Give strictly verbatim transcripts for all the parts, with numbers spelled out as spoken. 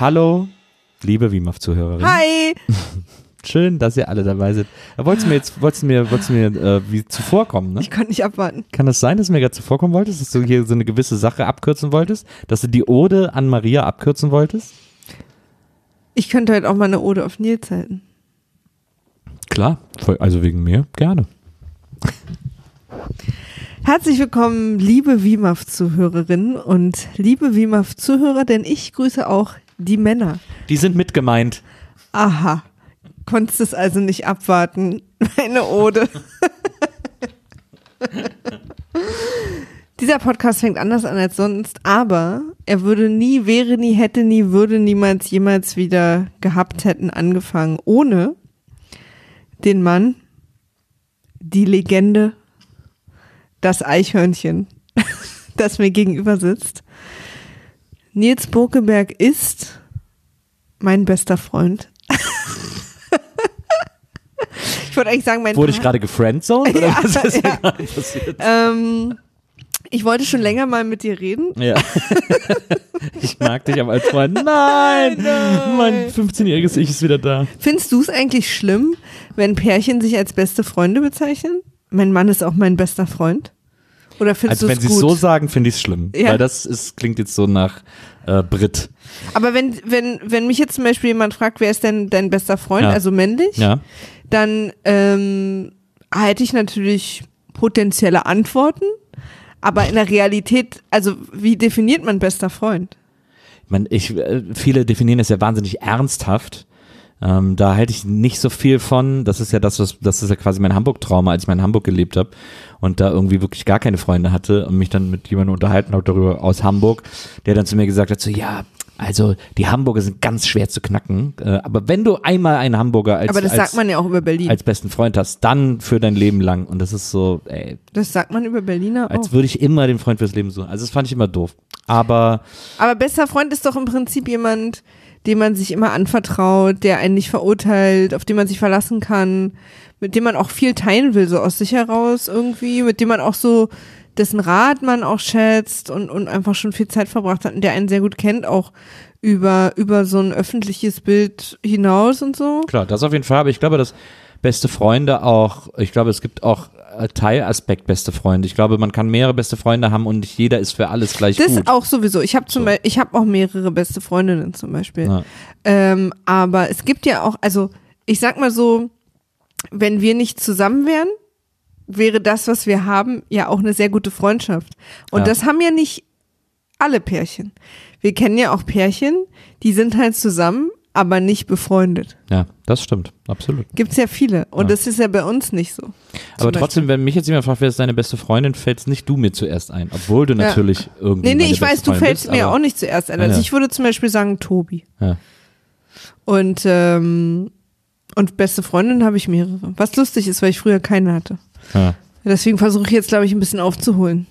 Hallo, liebe W I M A F-Zuhörerin. Hi! Schön, dass ihr alle dabei seid. Wolltest du mir jetzt, wolltest du mir, wolltest du mir äh, wie zuvorkommen, ne? Ich konnte nicht abwarten. Kann das sein, dass du mir gerade zuvorkommen wolltest, dass du hier so eine gewisse Sache abkürzen wolltest? Dass du die Ode an Maria abkürzen wolltest? Ich könnte heute auch mal eine Ode auf Nils halten. Klar, also wegen mir, gerne. Herzlich willkommen, liebe W I M A F-Zuhörerinnen und liebe W I M A F-Zuhörer, denn ich grüße auch die Männer. Die sind mitgemeint. Aha, konntest es also nicht abwarten, meine Ode. Dieser Podcast fängt anders an als sonst, aber er würde nie, wäre nie, hätte nie, würde niemals, jemals wieder gehabt hätten angefangen, ohne den Mann, die Legende, das Eichhörnchen, das mir gegenüber sitzt. Nils Bokeberg ist mein bester Freund. Ich wollte eigentlich sagen, mein Wurde ich gerade gefriendzoned oder ja, was ist ja. hier gerade passiert? Ähm, ich wollte schon länger mal mit dir reden. Ja. Ich mag dich aber als Freund. Nein, nein. Mein fünfzehnjähriges Ich ist wieder da. Findest du es eigentlich schlimm, wenn Pärchen sich als beste Freunde bezeichnen? Mein Mann ist auch mein bester Freund. Oder findest Also du wenn es sie es gut? so sagen, finde ich es schlimm. Ja. Weil das ist, klingt jetzt so nach äh, Brit. Aber wenn, wenn, wenn mich jetzt zum Beispiel jemand fragt, wer ist denn dein bester Freund, Ja. also männlich, Ja. dann ähm, hätte ich natürlich potenzielle Antworten. Aber in der Realität, also wie definiert man bester Freund? Man, ich, äh, viele definieren es ja wahnsinnig ernsthaft. Ähm, da halte ich nicht so viel von. Das ist ja das, was, das ist ja quasi mein Hamburg-Trauma, als ich mal in Hamburg gelebt habe und da irgendwie wirklich gar keine Freunde hatte und mich dann mit jemandem unterhalten habe darüber aus Hamburg, der dann zu mir gesagt hat, so ja, also die Hamburger sind ganz schwer zu knacken, äh, aber wenn du einmal einen Hamburger als, Aber das als, sagt man ja auch über Berlin. als besten Freund hast, dann für dein Leben lang und das ist so, ey, Das sagt man über Berliner auch. als würde ich immer den Freund fürs Leben suchen. Also das fand ich immer doof. Aber Aber bester Freund ist doch im Prinzip jemand, dem man sich immer anvertraut, der einen nicht verurteilt, auf den man sich verlassen kann, mit dem man auch viel teilen will, so aus sich heraus irgendwie, mit dem man auch so, dessen Rat man auch schätzt und, und einfach schon viel Zeit verbracht hat und der einen sehr gut kennt, auch über, über so ein öffentliches Bild hinaus und so. klar, das auf jeden Fall. Aber ich glaube, dass beste Freunde auch, ich glaube, es gibt auch Teilaspekt beste Freunde. Ich glaube, man kann mehrere beste Freunde haben und nicht jeder ist für alles gleich Das gut. ist auch sowieso. Ich habe zum So. Beispiel, ich habe auch mehrere beste Freundinnen zum Beispiel. Ja. Ähm, aber es gibt ja auch, also ich sag mal so, wenn wir nicht zusammen wären, wäre das, was wir haben, ja auch eine sehr gute Freundschaft. Und Ja. das haben ja nicht alle Pärchen. Wir kennen ja auch Pärchen, die sind halt zusammen, aber nicht befreundet. Ja, das stimmt, absolut. Gibt's ja viele. Und Ja. das ist ja bei uns nicht so. Aber trotzdem, wenn mich jetzt jemand fragt, wer ist deine beste Freundin, fällst nicht du mir zuerst ein, obwohl du Ja. natürlich irgendwie Nee, nee, meine ich weiß, beste du Freundin fällst bist, mir aber- auch nicht zuerst ein. Ja, Also ja. ich würde zum Beispiel sagen Tobi. Ja. Und, ähm, und beste Freundin habe ich mehrere. Was lustig ist, weil ich früher keine hatte. Ja. Deswegen versuche ich jetzt, glaube ich, ein bisschen aufzuholen.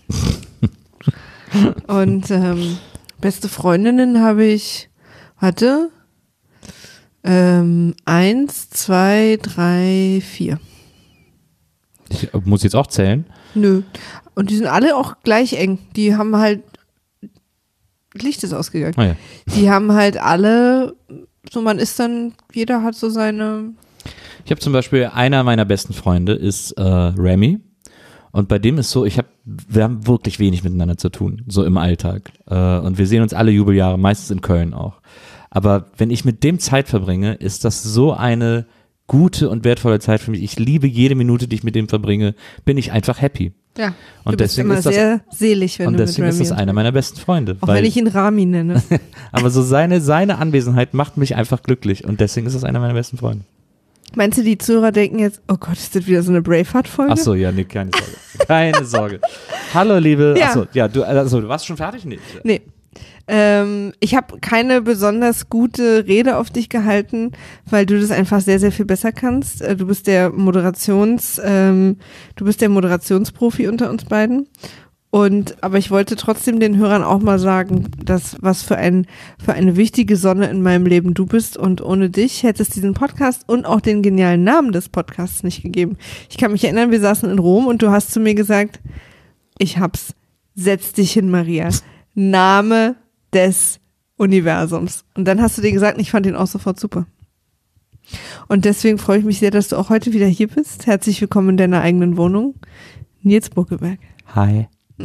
Und ähm, beste Freundinnen habe ich, warte, ähm, eins, zwei, drei, vier. Ich muss jetzt auch zählen. Nö. Und die sind alle auch gleich eng. Die haben halt, Licht ist ausgegangen. Ah, ja. Die haben halt alle, so man ist dann, jeder hat so seine, Ich habe zum Beispiel, einer meiner besten Freunde ist äh, Remy. Und bei dem ist so, ich habe, wir haben wirklich wenig miteinander zu tun, so im Alltag. Äh, und wir sehen uns alle Jubeljahre, meistens in Köln auch. Aber wenn ich mit dem Zeit verbringe, ist das so eine gute und wertvolle Zeit für mich. Ich liebe jede Minute, die ich mit dem verbringe, bin ich einfach happy. ja, Und du bist deswegen immer ist das- sehr selig, wenn Und du deswegen mit ist Remy das einer meiner besten Freunde. Auch weil, wenn ich ihn Rami nenne. aber so seine, seine Anwesenheit macht mich einfach glücklich. Und deswegen ist das einer meiner besten Freunde. Meinst du, die Zuhörer denken jetzt, oh Gott, ist das wieder so eine Braveheart-Folge? Ach so, ja, nee, keine Sorge. Keine Sorge. Hallo, liebe. Ja. Achso, ja, du, also, du warst schon fertig? Nee. Nee. Ähm, ich habe keine besonders gute Rede auf dich gehalten, weil du das einfach sehr, sehr viel besser kannst. Äh, Du bist der Moderations, ähm, du bist der Moderationsprofi unter uns beiden. Und, aber ich wollte trotzdem den Hörern auch mal sagen, dass was für ein, für eine wichtige Sonne in meinem Leben du bist und ohne dich hätte es diesen Podcast und auch den genialen Namen des Podcasts nicht gegeben. Ich kann mich erinnern, wir saßen in Rom und du hast zu mir gesagt, ich hab's, setz dich hin, Maria. Name des Universums. Und dann hast du dir gesagt, ich fand ihn auch sofort super. Und deswegen freue ich mich sehr, dass du auch heute wieder hier bist. Herzlich willkommen in deiner eigenen Wohnung. Nils Buckelberg. Hi.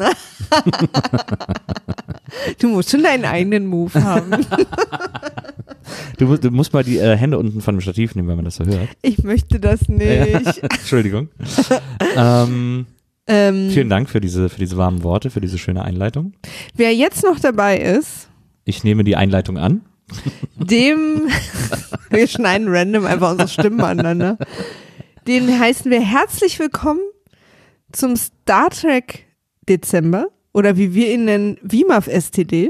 Du musst schon deinen eigenen Move haben. Du musst, du musst mal die äh, Hände unten von dem Stativ nehmen, wenn man das so hört. Ich möchte das nicht. Entschuldigung. ähm, ähm, vielen Dank für diese, für diese warmen Worte, für diese schöne Einleitung. Wer jetzt noch dabei ist, ich nehme die Einleitung an. Dem, wir schneiden random einfach unsere Stimmen aneinander. Den heißen wir herzlich willkommen zum Star Trek Dezember oder wie wir ihn nennen, W I M A F S T D.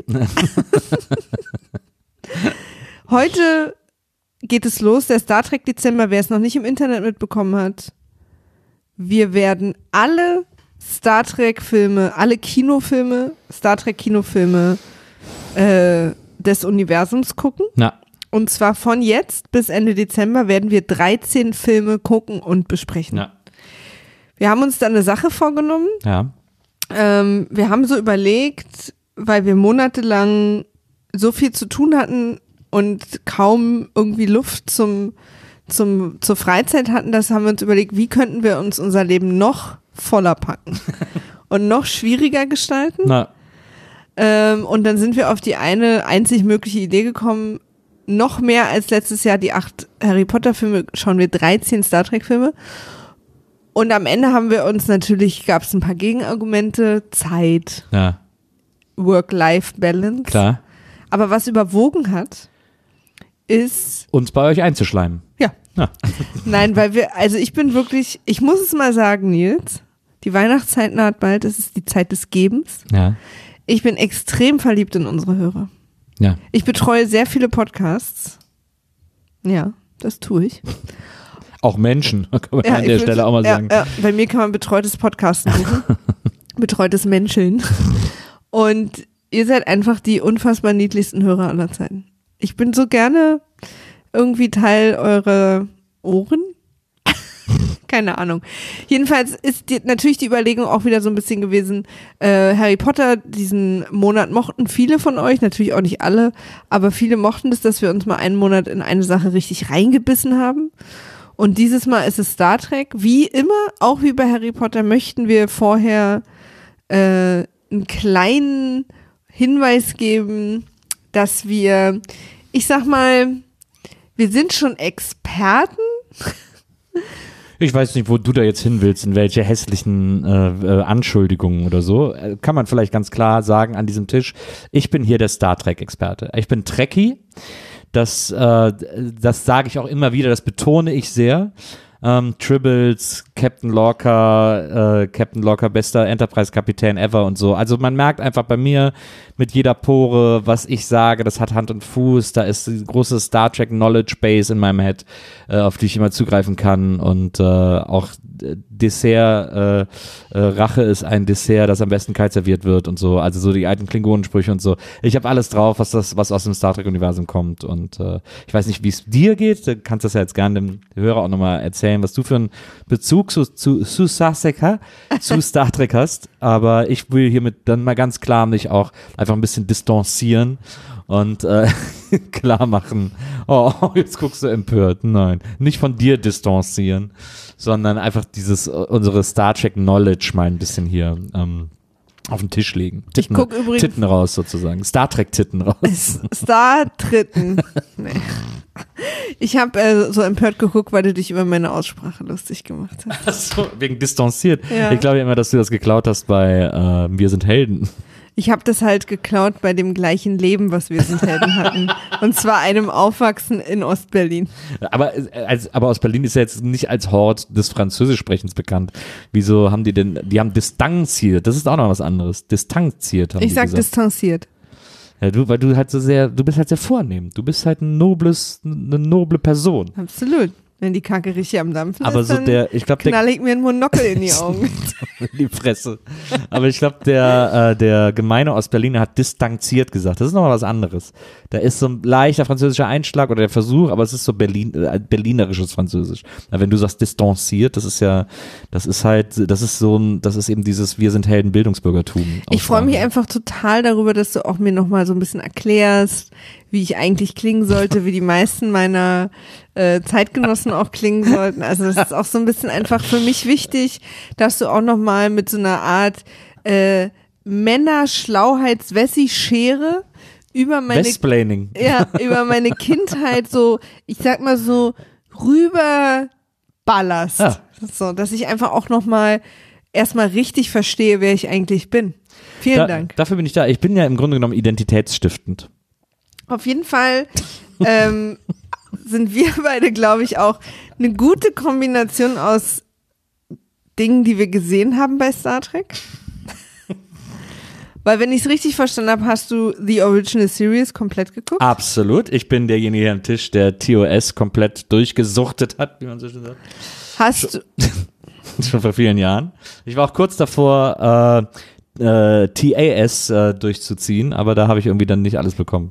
Heute geht es los, der Star Trek Dezember, wer es noch nicht im Internet mitbekommen hat. Wir werden alle Star Trek Filme, alle Kinofilme, Star Trek Kinofilme äh, des Universums gucken. Na. Und zwar von jetzt bis Ende Dezember werden wir dreizehn Filme gucken und besprechen. Ja. Wir haben uns da eine Sache vorgenommen. Ja. Ähm, wir haben so überlegt, weil wir monatelang so viel zu tun hatten und kaum irgendwie Luft zum, zum, zur Freizeit hatten, das haben wir uns überlegt, wie könnten wir uns unser Leben noch voller packen und noch schwieriger gestalten. Na. Ähm, und dann sind wir auf die eine einzig mögliche Idee gekommen, noch mehr als letztes Jahr die acht Harry Potter Filme, schauen wir dreizehn Star Trek Filme. Und am Ende haben wir uns natürlich, gab es ein paar Gegenargumente, Zeit, Ja. Work-Life-Balance. Klar. Aber was überwogen hat, ist, Uns bei euch einzuschleimen. ja, Ja. nein, weil wir, also ich bin wirklich, ich muss es mal sagen, Nils, die Weihnachtszeit naht bald, es ist die Zeit des Gebens. Ja. Ich bin extrem verliebt in unsere Hörer. Ja. Ich betreue sehr viele Podcasts. Ja, das tue ich. Auch Menschen, kann man Ja, an ich der würd- Stelle auch mal ja, sagen. Ja, bei mir kann man betreutes Podcasten buchen. Betreutes Menscheln. Und ihr seid einfach die unfassbar niedlichsten Hörer aller Zeiten. Ich bin so gerne irgendwie Teil eurer Ohren. Keine Ahnung. Jedenfalls ist die, natürlich die Überlegung auch wieder so ein bisschen gewesen, äh, Harry Potter, diesen Monat mochten viele von euch, natürlich auch nicht alle, aber viele mochten es, dass wir uns mal einen Monat in eine Sache richtig reingebissen haben. Und dieses Mal ist es Star Trek. Wie immer, auch wie bei Harry Potter, möchten wir vorher äh, einen kleinen Hinweis geben, dass wir, ich sag mal, wir sind schon Experten. Ich weiß nicht, wo du da jetzt hin willst, in welche hässlichen äh, äh, Anschuldigungen oder so. Äh, kann man vielleicht ganz klar sagen an diesem Tisch, ich bin hier der Star Trek-Experte. Ich bin Trekkie, das, äh, das sage ich auch immer wieder, das betone ich sehr. Ähm, Tribbles, Captain Lorca, äh, Captain Lorca, bester Enterprise-Kapitän ever und so. Also man merkt einfach bei mir mit jeder Pore, was ich sage, das hat Hand und Fuß, da ist die große Star Trek Knowledge Base in meinem Head, äh, auf die ich immer zugreifen kann und äh, auch Dessert, äh, äh, Rache ist ein Dessert, das am besten kalt serviert wird und so, also so die alten Klingonensprüche und so. Ich habe alles drauf, was das, was aus dem Star Trek Universum kommt und äh, ich weiß nicht, wie es dir geht, du kannst das ja jetzt gerne dem Hörer auch nochmal erzählen, was du für einen Bezug zu, zu, zu, Star Trek, zu Star Trek hast, aber ich will hiermit dann mal ganz klar mich auch einfach ein bisschen distanzieren und äh, klar machen, oh, jetzt guckst du empört, nein, nicht von dir distanzieren, sondern einfach dieses, unsere Star Trek Knowledge mal ein bisschen hier ähm, auf den Tisch legen. Titten, Ich guck übrigens- Titten raus sozusagen, Star Trek Titten raus. Star Tritten. Nee. Ich habe äh, so empört geguckt, weil du dich über meine Aussprache lustig gemacht hast. Achso, wegen distanziert. Ja. Ich glaube immer, dass du das geklaut hast bei äh, Wir sind Helden. Ich habe das halt geklaut bei dem gleichen Leben, was wir sind Helden hatten. Und zwar einem Aufwachsen in Ostberlin. Aber, äh, als, aber aus Berlin ist ja jetzt nicht als Hort des Französischsprechens bekannt. Wieso haben die denn, die haben distanziert, das ist auch noch was anderes. Distanziert haben Ich die sag gesagt. distanziert. Ja, du, weil du halt so sehr, du bist halt sehr vornehm. Du bist halt ein nobles, eine noble Person. Absolut. Wenn die Kacke richtig am Dampfen Aber ist, so dann der, ich glaube, der knall ich mir einen Monokel in die Augen. in die Fresse. Aber ich glaube, der, äh, der Gemeine Ostberliner hat distanziert gesagt. Das ist nochmal was anderes. Da ist so ein leichter französischer Einschlag oder der Versuch, aber es ist so Berlin, äh, berlinerisches Französisch. Na, wenn du sagst distanziert, das ist ja, das ist halt, das ist so ein, das ist eben dieses Wir sind Helden Bildungsbürgertum. Ich freue mich einfach total darüber, dass du auch mir nochmal so ein bisschen erklärst, wie ich eigentlich klingen sollte, wie die meisten meiner äh, Zeitgenossen auch klingen sollten. Also das ist auch so ein bisschen einfach für mich wichtig, dass du auch nochmal mit so einer Art äh, Männer-Schlauheits-Wessi-Schere über meine Westplaining. ja, über meine Kindheit so, ich sag mal so, rüber ballerst. Ja. So, dass ich einfach auch nochmal erstmal richtig verstehe, wer ich eigentlich bin. Vielen Da, Dank. dafür bin ich da. Ich bin ja im Grunde genommen identitätsstiftend. Auf jeden Fall ähm, sind wir beide, glaube ich, auch eine gute Kombination aus Dingen, die wir gesehen haben bei Star Trek. Weil, wenn ich es richtig verstanden habe, hast du The Original Series komplett geguckt? Absolut. Ich bin derjenige am Tisch, der T O S komplett durchgesuchtet hat, wie man so schön sagt. Hast du, Schon vor vielen Jahren. Ich war auch kurz davor, äh, äh, T A S äh, durchzuziehen, aber da habe ich irgendwie dann nicht alles bekommen.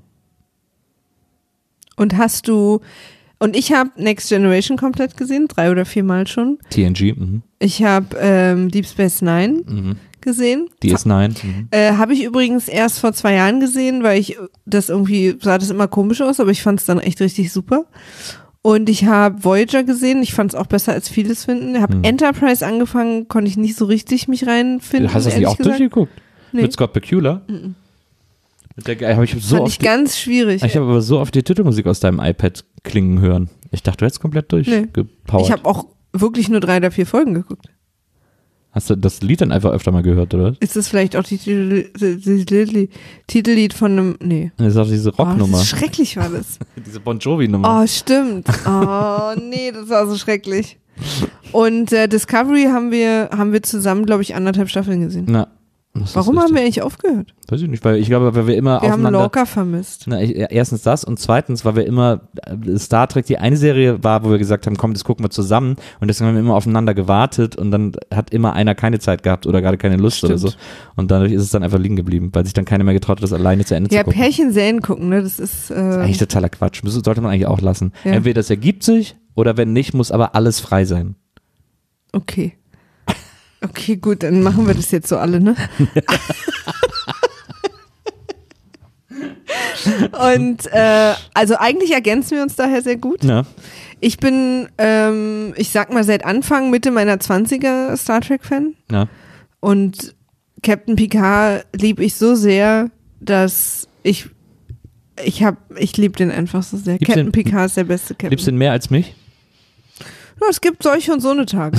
und hast du, und ich habe Next Generation komplett gesehen, drei oder viermal schon. T N G, mhm. Ich habe ähm, Deep Space Nine Mhm. gesehen. D S neun. Mhm. Äh, habe ich übrigens erst vor zwei Jahren gesehen, weil ich das irgendwie, sah das immer komisch aus, aber ich fand es dann echt richtig super. Und ich habe Voyager gesehen, ich fand es auch besser als vieles finden. Ich habe Hm. Enterprise angefangen, konnte ich nicht so richtig mich reinfinden. Hast du das nicht ehrlich auch gesagt. durchgeguckt? Nee. Mit Scott Bakula? Mhm. Mit der, hab ich so Fand oft ich ganz schwierig. die, ich habe aber so oft die Titelmusik aus deinem iPad klingen hören. Ich dachte, du hättest komplett Nee. durchgepowert. Ich habe auch wirklich nur drei oder vier Folgen geguckt. Hast du das Lied dann einfach öfter mal gehört, oder was? Ist das vielleicht auch die Titel, die, die, die, Titellied von einem, nee. Das ist auch diese Oh, Rocknummer. das ist schrecklich war das. diese Bon Jovi-Nummer. Oh, stimmt. Oh, nee, das war so schrecklich. Und äh, Discovery haben wir, haben wir zusammen, glaube ich, anderthalb Staffeln gesehen. Na, das ist Warum haben richtig. wir eigentlich aufgehört? Weiß ich nicht, weil ich glaube, weil wir immer Wir haben aufeinander... Lorca vermisst. Na, ich, erstens das und zweitens, weil wir immer äh, Star Trek die eine Serie war, wo wir gesagt haben, komm, das gucken wir zusammen und deswegen haben wir immer aufeinander gewartet und dann hat immer einer keine Zeit gehabt oder gerade keine Lust Stimmt. oder so und dadurch ist es dann einfach liegen geblieben, weil sich dann keiner mehr getraut hat, das alleine zu Ende Ja, zu gucken. Pärchenserien gucken, ne, das ist, äh, Das ist eigentlich totaler Quatsch, das sollte man eigentlich auch lassen. Ja. Entweder das ergibt sich oder wenn nicht, muss aber alles frei sein. okay. Okay, gut, dann machen wir das jetzt so alle, ne? Und äh, also eigentlich ergänzen wir uns daher sehr gut. Ja. Ich bin, ähm, ich sag mal, seit Anfang, Mitte meiner Zwanziger Star Trek-Fan. Ja. Und Captain Picard liebe ich so sehr, dass ich, ich hab, ich liebe den einfach so sehr. Liebst Captain den- Picard ist der beste Captain. Liebst du ihn mehr als mich? Ja, es gibt solche und so eine Tage.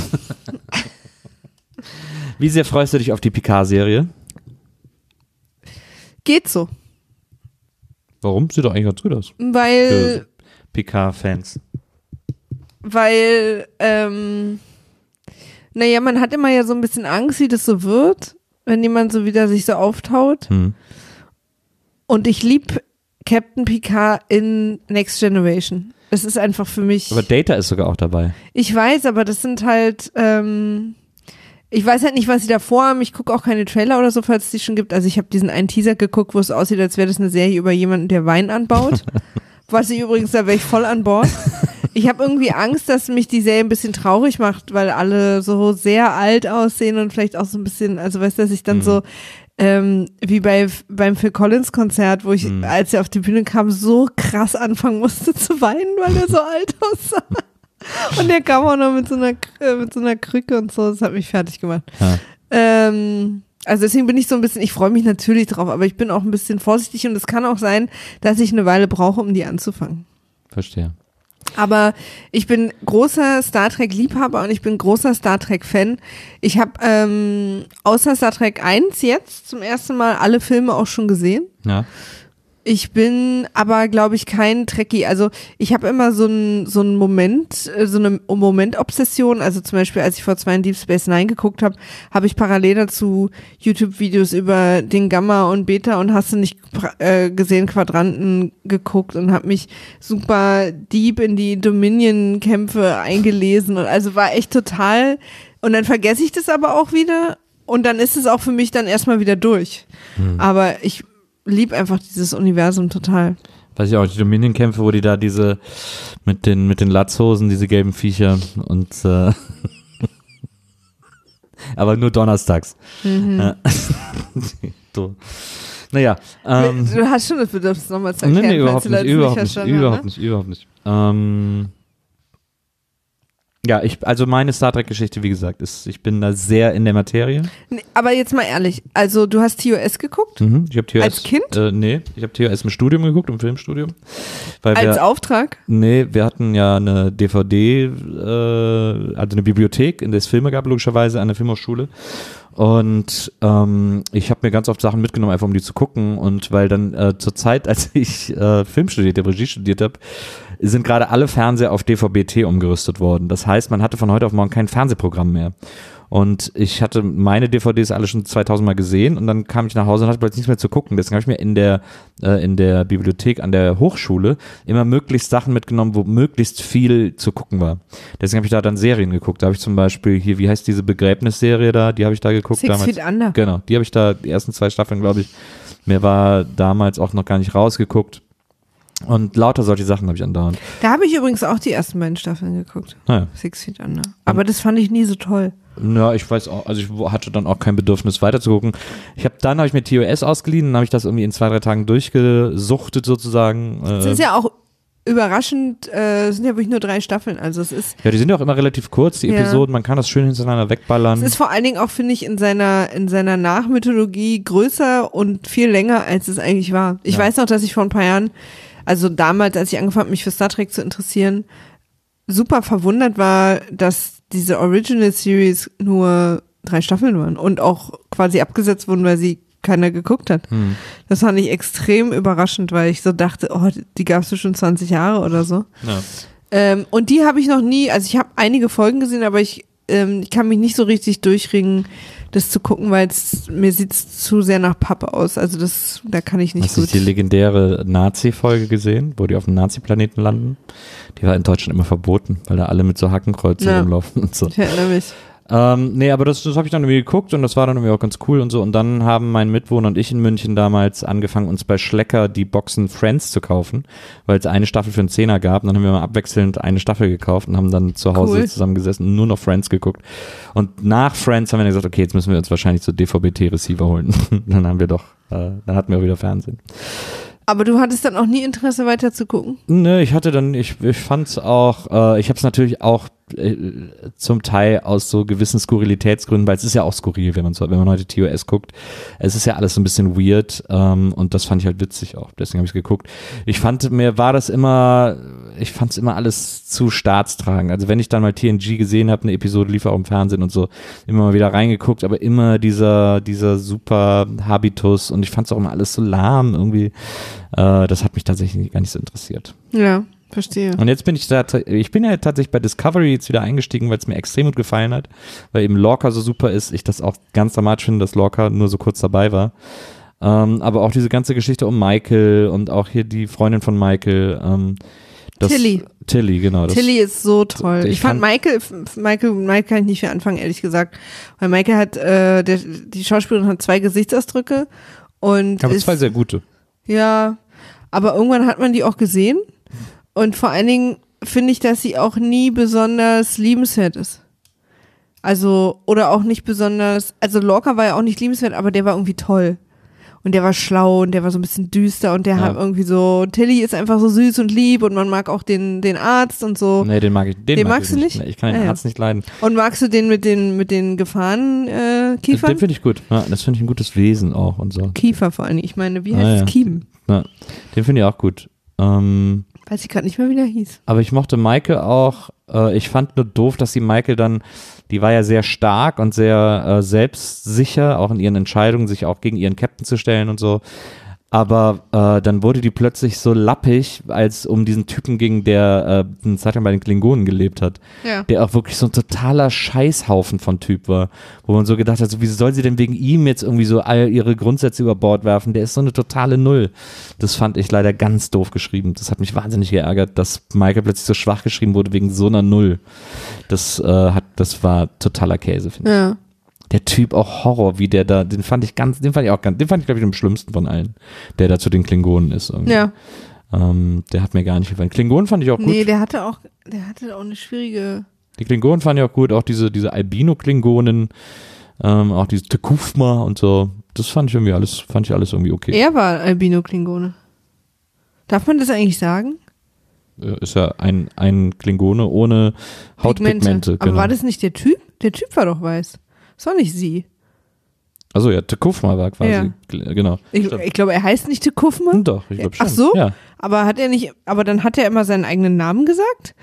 Wie sehr freust du dich auf die Picard-Serie? Geht so. Warum? Sieht doch eigentlich ganz gut aus. Weil, Für Picard-Fans. weil, ähm, naja, man hat immer ja so ein bisschen Angst, wie das so wird, wenn jemand so wieder sich so auftaut. Hm. Und ich liebe Captain Picard in Next Generation. Es ist einfach für mich. Aber Data ist sogar auch dabei. Ich weiß, aber das sind halt, ähm, ich weiß halt nicht, was sie da vorhaben. Ich gucke auch keine Trailer oder so, falls es die schon gibt. Also ich habe diesen einen Teaser geguckt, wo es aussieht, als wäre das eine Serie über jemanden, der Wein anbaut. Was ich übrigens, da wäre ich voll an Bord. Ich habe irgendwie Angst, dass mich die Serie ein bisschen traurig macht, weil alle so sehr alt aussehen und vielleicht auch so ein bisschen, also weißt du, dass ich dann Mhm. so ähm, wie bei beim Phil Collins Konzert, wo ich, Mhm. als er auf die Bühne kam, so krass anfangen musste zu weinen, weil er so alt aussah. Und der kam auch noch mit so einer äh, mit so einer Krücke und so, das hat mich fertig gemacht. Ja. Ähm, also deswegen bin ich so ein bisschen, ich freue mich natürlich drauf, aber ich bin auch ein bisschen vorsichtig und es kann auch sein, dass ich eine Weile brauche, um die anzufangen. Verstehe. Aber ich bin großer Star Trek-Liebhaber und ich bin großer Star Trek-Fan. Ich habe ähm, außer Star Trek eins jetzt zum ersten Mal alle Filme auch schon gesehen. Ja. Ich bin aber, glaube ich, kein Trekkie. Also ich habe immer so einen so einen Moment, äh, so eine Momentobsession. Also zum Beispiel, als ich vor zwei Jahren Deep Space Nine geguckt habe, habe ich parallel dazu YouTube-Videos über den Gamma und Beta und hast du nicht äh, gesehen Quadranten geguckt und habe mich super deep in die Dominion-Kämpfe eingelesen. Und also war echt total. Und dann vergesse ich das aber auch wieder. Und dann ist es auch für mich dann erstmal wieder durch. Hm. Aber ich lieb einfach dieses Universum total. Weiß ich auch, die Dominion-Kämpfe, wo die da diese mit den mit den Latzhosen, diese gelben Viecher und äh, aber nur donnerstags. Mhm. Äh, so. Naja. Ähm, du hast schon das Bedürfnis, nochmal zu erklären. Nee, nee, überhaupt nicht, überhaupt nicht, überhaupt nicht, überhaupt nicht. Ähm, Ja, ich, also meine Star Trek-Geschichte, wie gesagt, ist, ich bin da sehr in der Materie. Nee, aber jetzt mal ehrlich, also du hast T O S geguckt? Mhm, ich habe T O S. Als Kind? Äh, nee, ich habe T O S im Studium geguckt, im Filmstudium. Weil Als wir, Auftrag? Nee, wir hatten ja eine D V D, äh, also eine Bibliothek, in der es Filme gab, logischerweise, an der Filmhochschule. Und ähm, ich habe mir ganz oft Sachen mitgenommen, einfach um die zu gucken. Und weil dann äh, zur Zeit, als ich äh, Film studiert habe, Regie studiert habe, sind gerade alle Fernseher auf D V B T umgerüstet worden. Das heißt, man hatte von heute auf morgen kein Fernsehprogramm mehr. Und ich hatte meine D V Ds alle schon zweitausend Mal gesehen und dann kam ich nach Hause und hatte plötzlich nichts mehr zu gucken. Deswegen habe ich mir in der, äh, in der Bibliothek an der Hochschule immer möglichst Sachen mitgenommen, wo möglichst viel zu gucken war. Deswegen habe ich da dann Serien geguckt. Da habe ich zum Beispiel hier, wie heißt diese Begräbnisserie da? Die habe ich da geguckt. Six damals. Feet Under. Genau, die habe ich da, die ersten zwei Staffeln, glaube ich. Mir war damals auch noch gar nicht rausgeguckt. Und lauter solche Sachen habe ich andauernd. Da habe ich übrigens auch die ersten beiden Staffeln geguckt. Naja. Six Feet Under. Aber das fand ich nie so toll. Ja, ich weiß auch, also ich hatte dann auch kein Bedürfnis weiterzugucken. Ich habe dann habe ich mir T O S ausgeliehen, dann habe ich das irgendwie in zwei, drei Tagen durchgesuchtet sozusagen. Es ist ja auch überraschend, äh, sind ja wirklich nur drei Staffeln, also es ist. Ja, die sind ja auch immer relativ kurz, die ja. Episoden, man kann das schön hintereinander wegballern. Es ist vor allen Dingen auch, finde ich, in seiner, in seiner Nachmythologie größer und viel länger, als es eigentlich war. Ich ja. weiß noch, dass ich vor ein paar Jahren, also damals, als ich angefangen habe, mich für Star Trek zu interessieren, super verwundert war, dass diese Original Series nur drei Staffeln waren und auch quasi abgesetzt wurden, weil sie keiner geguckt hat. Hm. Das fand ich extrem überraschend, weil ich so dachte, oh, die gab es schon zwanzig Jahre oder so. Ja. Ähm, und die habe ich noch nie, also ich habe einige Folgen gesehen, aber ich, ähm, ich kann mich nicht so richtig durchringen, das zu gucken, weil es mir sieht zu sehr nach Pappe aus. Also das, da kann ich nicht Hast gut. Hast du die legendäre Nazi-Folge gesehen, wo die auf dem Nazi-Planeten landen? Die war in Deutschland immer verboten, weil da alle mit so Hakenkreuzen ja. rumlaufen und so. Ich erinnere mich. Ähm, nee, aber das, das habe ich dann irgendwie geguckt und das war dann irgendwie auch ganz cool und so. Und dann haben mein Mitwohner und ich in München damals angefangen, uns bei Schlecker die Boxen Friends zu kaufen, weil es eine Staffel für einen Zehner gab. Und dann haben wir mal abwechselnd eine Staffel gekauft und haben dann zu Hause cool. zusammengesessen und nur noch Friends geguckt. Und nach Friends haben wir dann gesagt, okay, jetzt müssen wir uns wahrscheinlich so D V B T-Receiver holen. Dann haben wir doch, äh, dann hatten wir auch wieder Fernsehen. Aber du hattest dann auch nie Interesse weiter zu gucken? Nö, ich hatte dann, ich, ich fand's auch, äh, ich habe es natürlich auch äh, zum Teil aus so gewissen Skurrilitätsgründen, weil es ist ja auch skurril, wenn man so, wenn man heute T O S guckt. Es ist ja alles so ein bisschen weird ähm, und das fand ich halt witzig auch. Deswegen habe ich geguckt. Ich fand, mir war das immer, ich fand's immer alles zu staatstragend. Also wenn ich dann mal T N G gesehen habe, eine Episode lief auch im Fernsehen und so, immer mal wieder reingeguckt, aber immer dieser, dieser super Habitus und ich fand's auch immer alles so lahm irgendwie. Äh, das hat mich tatsächlich gar nicht so interessiert. Ja, verstehe. Und jetzt bin ich da, ich bin ja tatsächlich bei Discovery jetzt wieder eingestiegen, weil es mir extrem gut gefallen hat, weil eben Lorca so super ist. Ich das auch ganz dramatisch finde, dass Lorca nur so kurz dabei war. Ähm, aber auch diese ganze Geschichte um Michael und auch hier die Freundin von Michael. Ähm, das, Tilly. Tilly, genau. Das, Tilly ist so toll. Ich, ich fand Michael, Michael, Michael kann ich nicht viel anfangen, ehrlich gesagt. Weil Michael hat, äh, der, die Schauspielerin hat zwei Gesichtsausdrücke und aber ist, zwei sehr gute. Ja, aber irgendwann hat man die auch gesehen und vor allen Dingen finde ich, dass sie auch nie besonders liebenswert ist. Also, oder auch nicht besonders, also Lorca war ja auch nicht liebenswert, aber der war irgendwie toll. Und der war schlau und der war so ein bisschen düster und der ja. hat irgendwie so, Tilly ist einfach so süß und lieb und man mag auch den, den Arzt und so. Nee, den mag ich, den, den mag magst ich du nicht? nicht. Ich kann den ah, Arzt ja. nicht leiden. Und magst du den mit den, mit den Gefahren, äh, Kiefern? Den finde ich gut. Ja, das finde ich ein gutes Wesen auch und so. Kiefer vor allen Dingen. Ich meine, wie heißt ah, es? Ja. Kiemen. Ja, den finde ich auch gut. Ähm, Weiß ich gerade nicht mehr, wie der hieß. Aber ich mochte Michael auch, äh, ich fand nur doof, dass sie Michael dann, die war ja sehr stark und sehr äh, selbstsicher, auch in ihren Entscheidungen, sich auch gegen ihren Captain zu stellen und so. Aber äh, dann wurde die plötzlich so lappig, als um diesen Typen ging, der äh, eine Zeit lang bei den Klingonen gelebt hat. Ja. Der auch wirklich so ein totaler Scheißhaufen von Typ war. Wo man so gedacht hat, so, wieso soll sie denn wegen ihm jetzt irgendwie so all ihre Grundsätze über Bord werfen? Der ist so eine totale Null. Das fand ich leider ganz doof geschrieben. Das hat mich wahnsinnig geärgert, dass Michael plötzlich so schwach geschrieben wurde wegen so einer Null. Das, äh, hat, das war totaler Käse, finde ich. Ja. Der Typ auch Horror, wie der da, den fand ich ganz, den fand ich auch ganz, den fand ich glaube ich am schlimmsten von allen, der da zu den Klingonen ist. Irgendwie. Ja. Ähm, der hat mir gar nicht gefallen. Klingonen fand ich auch gut. Nee, der hatte auch, der hatte auch eine schwierige. Die Klingonen fand ich auch gut, auch diese, diese Albino-Klingonen, ähm, auch diese Tekufma und so. Das fand ich irgendwie alles, fand ich alles irgendwie okay. Er war Albino-Klingone. Darf man das eigentlich sagen? Ist ja ein, ein Klingone ohne Hautpigmente. Pigmente. Aber genau. war das nicht der Typ? Der Typ war doch weiß. Das war nicht sie. Also ja, Tekufma war quasi, Ja. genau. Ich, ich glaube, er heißt nicht Tekufma. Hm, Doch, ich glaube schon. Ach so? Ja, Aber hat er nicht, aber dann hat er immer seinen eigenen Namen gesagt?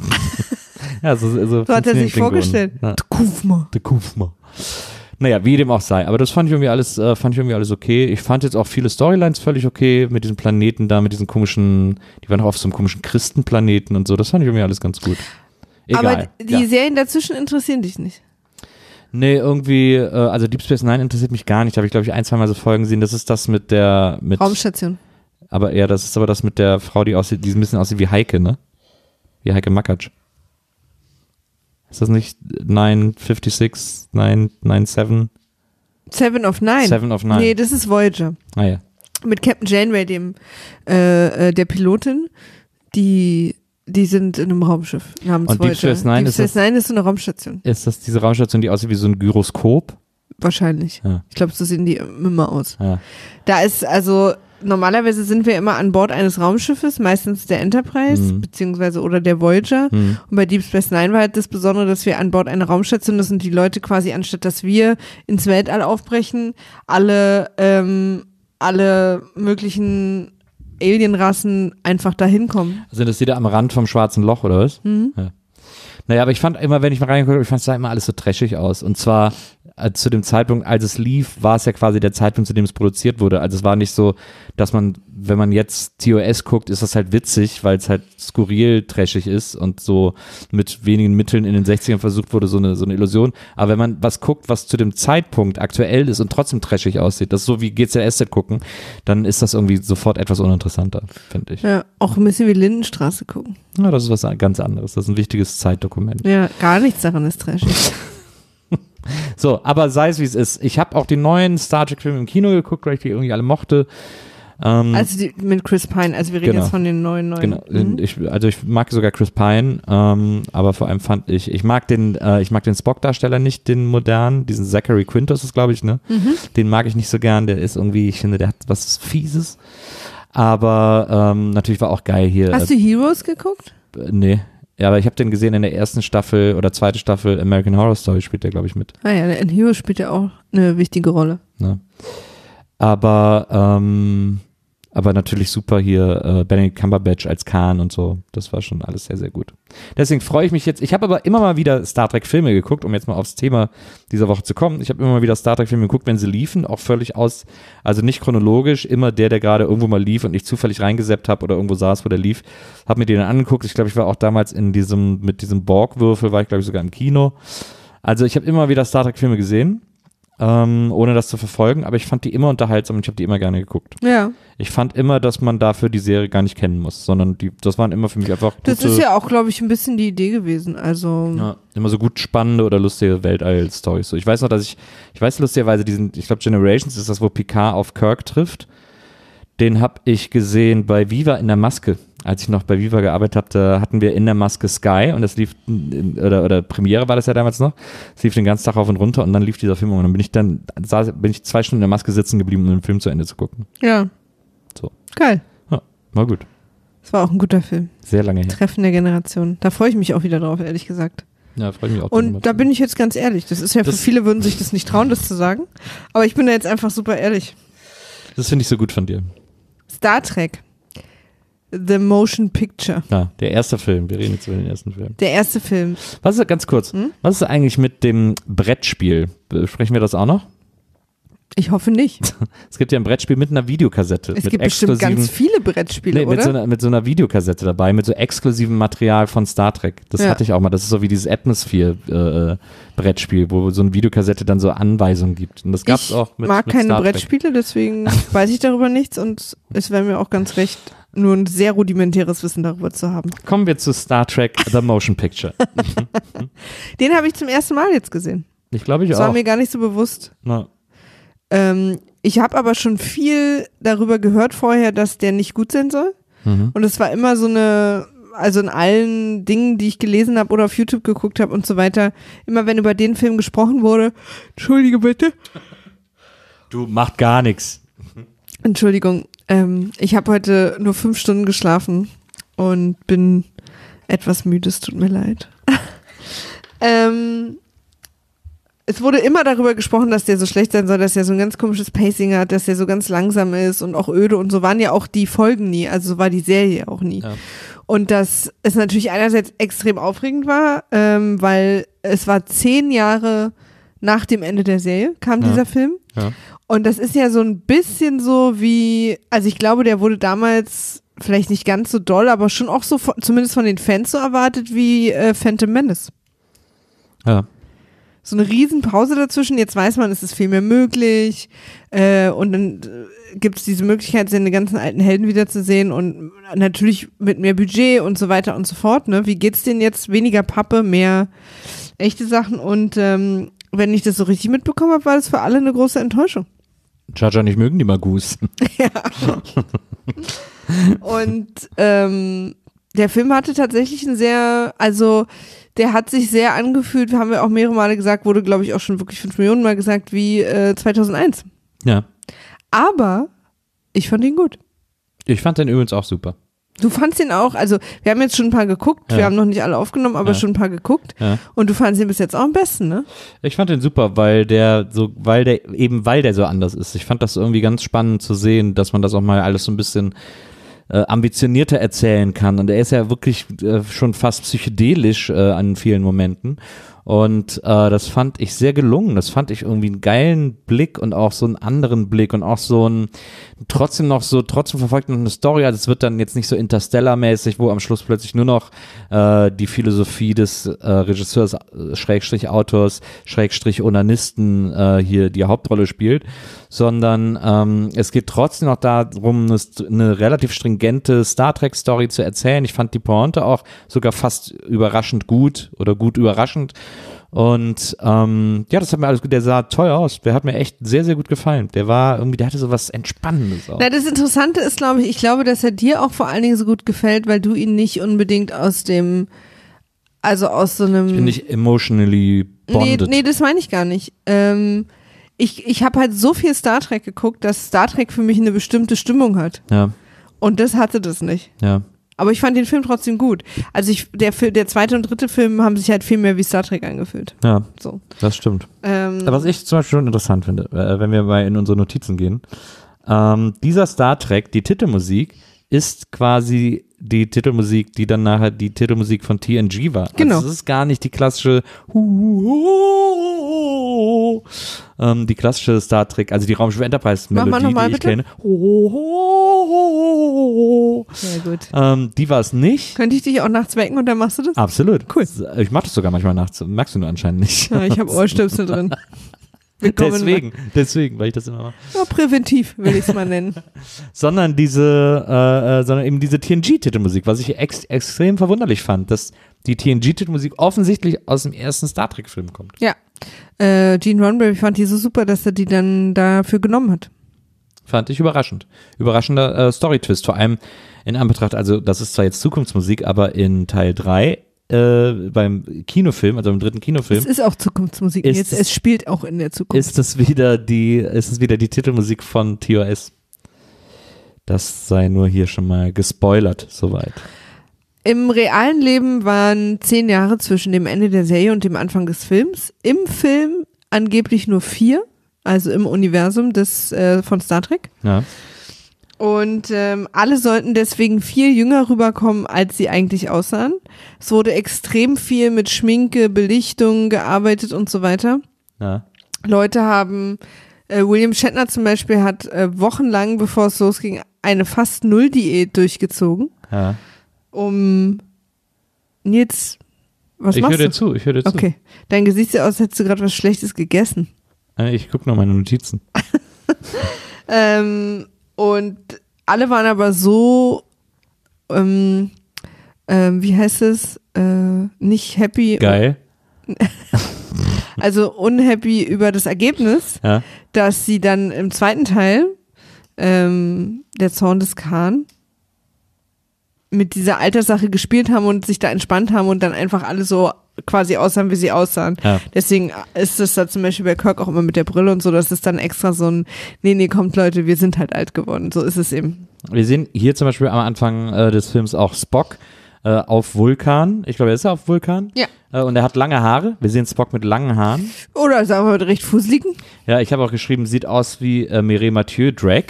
ja so, so, So hat er sich Klingonen. vorgestellt. Ja. Tekufma. Tekufma. Naja, wie dem auch sei. Aber das fand ich irgendwie alles, äh, fand ich irgendwie alles okay. Ich fand jetzt auch viele Storylines völlig okay mit diesen Planeten da, mit diesen komischen, die waren auch auf so einem komischen Christenplaneten und so. Das fand ich irgendwie alles ganz gut. Egal. Aber die ja. Serien dazwischen interessieren dich nicht. Nee, irgendwie, äh, also Deep Space Nine interessiert mich gar nicht. Da habe ich, glaube ich, ein, zwei Mal so Folgen gesehen. Das ist das mit der, mit. Raumstation. Aber ja, das ist aber das mit der Frau, die aussieht, die ein bisschen aussieht wie Heike, ne? Wie Heike Makatsch. Ist das nicht neun sechsundfünfzig, neun siebenundneunzig? Seven of Nine. Seven of Nine. Nee, das ist Voyager. Ah ja. Mit Captain Janeway, dem, äh, äh, der Pilotin, die, die sind in einem Raumschiff namens Und Deep Voyager. Space Nine Deep ist Space das- Nine ist so eine Raumstation. Ist das diese Raumstation, die aussieht wie so ein Gyroskop? Wahrscheinlich. Ja. Ich glaube, so sehen die immer aus. Ja. Da ist also, normalerweise sind wir immer an Bord eines Raumschiffes, meistens der Enterprise, Mhm. beziehungsweise oder der Voyager. Hm. Und bei Deep Space Nine war halt das Besondere, dass wir an Bord einer Raumstation, das sind die Leute quasi, anstatt dass wir ins Weltall aufbrechen, alle, ähm, alle möglichen Alienrassen einfach dahin kommen. Sind das die da am Rand vom schwarzen Loch, oder was? Mhm. Ja. Naja, aber ich fand immer, wenn ich mal reingeguckt habe, ich fand es sah immer alles so trashig aus. Und zwar äh, zu dem Zeitpunkt, als es lief, war es ja quasi der Zeitpunkt, zu dem es produziert wurde. Also es war nicht so, dass man, wenn man jetzt T O S guckt, ist das halt witzig, weil es halt skurril trashig ist und so mit wenigen Mitteln in den sechzigern versucht wurde, so eine, so eine Illusion. Aber wenn man was guckt, was zu dem Zeitpunkt aktuell ist und trotzdem trashig aussieht, das ist so wie G Z S Z gucken, dann ist das irgendwie sofort etwas uninteressanter, finde ich. Ja, auch ein bisschen wie Lindenstraße gucken. Ja, das ist was ganz anderes. Das ist ein wichtiges Zeitdokument. Ja, gar nichts daran ist trashig. So, aber sei es wie es ist. Ich habe auch die neuen Star Trek-Filme im Kino geguckt, weil ich die irgendwie alle mochte. Ähm, Also die, mit Chris Pine, also wir reden Genau. jetzt von den neuen, neuen. genau. Mhm. Ich, also ich mag sogar Chris Pine, ähm, aber vor allem fand ich, ich mag den, äh, ich mag den Spock-Darsteller nicht, den modernen, diesen Zachary Quintus ist, glaube ich, ne? Mhm. Den mag ich nicht so gern. Der ist irgendwie, ich finde, der hat was Fieses. Aber ähm, natürlich war auch geil hier. Hast du Heroes geguckt? äh, nee. Ja, aber ich habe den gesehen in der ersten Staffel oder zweite Staffel American Horror Story spielt der, glaube ich, mit. Ah ja, in Heroes spielt er auch eine wichtige Rolle. Ne? Aber, ähm, aber natürlich super hier äh, Benedict Cumberbatch als Khan und so. Das war schon alles sehr, sehr gut. Deswegen freue ich mich jetzt. Ich habe aber immer mal wieder Star Trek Filme geguckt, um jetzt mal aufs Thema dieser Woche zu kommen. Ich habe immer mal wieder Star Trek Filme geguckt, wenn sie liefen, auch völlig aus, also nicht chronologisch, immer der, der gerade irgendwo mal lief und ich zufällig reingeseppt habe oder irgendwo saß, wo der lief, habe mir den dann angeguckt. Ich glaube, ich war auch damals in diesem, mit diesem Borg-Würfel, war ich glaube ich sogar im Kino. Also ich habe immer wieder Star Trek Filme gesehen. Ähm, ohne das zu verfolgen, aber ich fand die immer unterhaltsam und ich habe die immer gerne geguckt. Ja. Ich fand immer, dass man dafür die Serie gar nicht kennen muss, sondern die, das waren immer für mich einfach gute, Das ist ja auch, glaube ich, ein bisschen die Idee gewesen. Also, ja, immer so gut spannende oder lustige Weltall-Storys. So, ich weiß noch, dass ich, ich weiß lustigerweise diesen, ich glaube Generations ist das, wo Picard auf Kirk trifft. Den habe ich gesehen bei Viva in der Maske. Als ich noch bei Viva gearbeitet habe, da hatten wir in der Maske Sky und das lief, oder, oder Premiere war das ja damals noch, es lief den ganzen Tag auf und runter und dann lief dieser Film und dann bin ich dann, saß, bin ich zwei Stunden in der Maske sitzen geblieben, um den Film zu Ende zu gucken. ja. So. Geil. Ja, war gut. Das war auch ein guter Film. Sehr lange her. Treffen der Generation. Da freue ich mich auch wieder drauf, ehrlich gesagt. Ja, freue ich mich auch. Und da bin ich jetzt ganz ehrlich. Das ist ja für Das- viele würden sich das nicht trauen, das zu sagen. Aber ich bin da jetzt einfach super ehrlich. Das finde ich so gut von dir. Star Trek. The Motion Picture. Ja, der erste Film. Wir reden jetzt über den ersten Film. Der erste Film. Was ist, ganz kurz, Hm? was ist eigentlich mit dem Brettspiel? Besprechen wir das auch noch? Ich hoffe nicht. Es gibt ja ein Brettspiel mit einer Videokassette. Es mit gibt bestimmt ganz viele Brettspiele, nee, mit oder? So einer, mit so einer Videokassette dabei, mit so exklusivem Material von Star Trek. Das Ja. hatte ich auch mal. Das ist so wie dieses Atmosphere-Brettspiel, äh, wo so eine Videokassette dann so Anweisungen gibt. Und das gab es auch mit, Ich mag mit keine Star Trek. Brettspiele, deswegen weiß ich darüber nichts und es wäre mir auch ganz recht, nur ein sehr rudimentäres Wissen darüber zu haben. Kommen wir zu Star Trek The Motion Picture. Den habe ich zum ersten Mal jetzt gesehen. Ich glaube, ich Das auch. war mir gar nicht so bewusst. Na, Ähm, ich habe aber schon viel darüber gehört vorher, dass der nicht gut sein soll. mhm. Und es war immer so eine, also in allen Dingen, die ich gelesen habe oder auf YouTube geguckt habe und so weiter, immer wenn über den Film gesprochen wurde, Entschuldige bitte. Du macht gar nichts. Entschuldigung, ähm, ich habe heute nur fünf Stunden geschlafen und bin etwas müde, es tut mir leid. ähm, es wurde immer darüber gesprochen, dass der so schlecht sein soll, dass er so ein ganz komisches Pacing hat, dass er so ganz langsam ist und auch öde und so waren ja auch die Folgen nie, also so war die Serie auch nie. Ja. Und dass es natürlich einerseits extrem aufregend war, ähm, weil es war zehn Jahre nach dem Ende der Serie, kam Ja. dieser Film. Ja. Und das ist ja so ein bisschen so wie, also ich glaube, der wurde damals vielleicht nicht ganz so doll, aber schon auch so, von, zumindest von den Fans so erwartet wie äh, Phantom Menace. Ja. So eine Riesenpause dazwischen, jetzt weiß man, es ist viel mehr möglich äh, und dann äh, gibt es diese Möglichkeit, seine ganzen alten Helden wiederzusehen und natürlich mit mehr Budget und so weiter und so fort. Ne? Wie geht's denen jetzt? Weniger Pappe, mehr echte Sachen und ähm, wenn ich das so richtig mitbekommen habe, war das für alle eine große Enttäuschung. Jar Jar nicht mögen die Magus. Und ähm, der Film hatte tatsächlich ein sehr, also der hat sich sehr angefühlt, haben wir auch mehrere Male gesagt, wurde glaube ich auch schon wirklich fünf Millionen Mal gesagt, wie äh, zweitausendeins. Ja. Aber ich fand ihn gut. Ich fand den übrigens auch super. Du fandst ihn auch, also wir haben jetzt schon ein paar geguckt, Ja. wir haben noch nicht alle aufgenommen, aber Ja. schon ein paar geguckt Ja. und du fandst ihn bis jetzt auch am besten, ne? Ich fand den super, weil der so, weil der, eben weil der so anders ist. Ich fand das irgendwie ganz spannend zu sehen, dass man das auch mal alles so ein bisschen äh, ambitionierter erzählen kann. Und er ist ja wirklich äh, schon fast psychedelisch äh, an vielen Momenten. Und äh, das fand ich sehr gelungen. Das fand ich irgendwie einen geilen Blick und auch so einen anderen Blick und auch so ein, trotzdem noch so, trotzdem verfolgt noch eine Story. Also es wird dann jetzt nicht so Interstellar-mäßig, wo am Schluss plötzlich nur noch äh, die Philosophie des äh, Regisseurs, äh, Schrägstrich Autors, Schrägstrich Onanisten äh, hier die Hauptrolle spielt, sondern ähm, es geht trotzdem noch darum, eine, eine relativ stringente Star Trek-Story zu erzählen. Ich fand die Pointe auch sogar fast überraschend gut oder gut überraschend. Und ähm, ja, das hat mir alles gut, der sah toll aus, der hat mir echt sehr, sehr gut gefallen. Der war irgendwie, der hatte so was Entspannendes auch. Na, das Interessante ist, glaube ich, ich glaube, dass er dir auch vor allen Dingen so gut gefällt, weil du ihn nicht unbedingt aus dem, also aus so einem... Ich bin nicht emotionally nee, bonded. nee, das meine ich gar nicht. Ähm, ich ich habe halt so viel Star Trek geguckt, dass Star Trek für mich eine bestimmte Stimmung hat. Ja, Und das hatte das nicht. ja. Aber ich fand den Film trotzdem gut. Also ich, der, Fi- der zweite und dritte Film haben sich halt viel mehr wie Star Trek angefühlt. Ja, So. das stimmt. Ähm, Was ich zum Beispiel schon interessant finde, äh, wenn wir mal in unsere Notizen gehen, ähm, dieser Star Trek, die Titelmusik, ist quasi die Titelmusik, die dann nachher die Titelmusik von T N G war. Genau. Also es ist gar nicht die klassische ähm, die klassische Star Trek, also die Raumschiff Enterprise Mach mal Melodie, noch mal, die ich bitte. kenne. Sehr gut. Ähm, die war es nicht. Könnte ich dich auch nachts wecken und dann machst du das? Absolut. Cool. Ich mache das sogar manchmal nachts. Merkst du nur anscheinend nicht. Ja, ich habe Ohrstöpsel drin. Willkommen. Deswegen, deswegen, weil ich das immer mache. Ja, präventiv, will ich es mal nennen. Sondern diese, äh, äh, sondern eben diese T N G-Titelmusik, was ich ex extrem verwunderlich fand, dass die T N G-Titelmusik offensichtlich aus dem ersten Star Trek-Film kommt. Ja. Äh, Gene Roddenberry fand die so super, dass er die dann dafür genommen hat. Fand ich überraschend. Überraschender äh, Story-Twist, vor allem in Anbetracht, also das ist zwar jetzt Zukunftsmusik, aber in Teil drei äh, beim Kinofilm, also im dritten Kinofilm, Es ist auch Zukunftsmusik. Ist Jetzt, es- es spielt auch in der Zukunft. ist es wieder die, ist es wieder die Titelmusik von T O S. Das sei nur hier schon mal gespoilert, soweit. Im realen Leben waren zehn Jahre zwischen dem Ende der Serie und dem Anfang des Films. Im Film angeblich nur vier, also im Universum des äh, von Star Trek. Ja. Und ähm, alle sollten deswegen viel jünger rüberkommen, als sie eigentlich aussahen. Es wurde extrem viel mit Schminke, Belichtung gearbeitet und so weiter. Ja. Leute haben Äh, William Shatner zum Beispiel hat äh, wochenlang, bevor es losging, eine fast Null-Diät durchgezogen, ja. um Nils, was ich machst höre dir du? zu, ich höre dir zu. Okay, dein Gesicht sieht aus, als hättest du gerade was Schlechtes gegessen. Äh, Ich gucke noch meine Notizen. ähm, und alle waren aber so, ähm, ähm, wie heißt es, äh, nicht happy. Geil. Also unhappy über das Ergebnis, Ja. dass sie dann im zweiten Teil, ähm, der Zorn des Khan, mit dieser Alterssache gespielt haben und sich da entspannt haben und dann einfach alle so quasi aussahen, wie sie aussahen. Ja. Deswegen ist es da zum Beispiel bei Kirk auch immer mit der Brille und so, dass es dann extra so ein, nee, nee, kommt Leute, wir sind halt alt geworden. So ist es eben. Wir sehen hier zum Beispiel am Anfang äh, des Films auch Spock äh, auf Vulkan. Ich glaube, er ist ja auf Vulkan. Ja. Äh, und er hat lange Haare. Wir sehen Spock mit langen Haaren. Oder sagen wir mit recht fuseligen. Ja, ich habe auch geschrieben, sieht aus wie äh, Mireille Mathieu, Drag.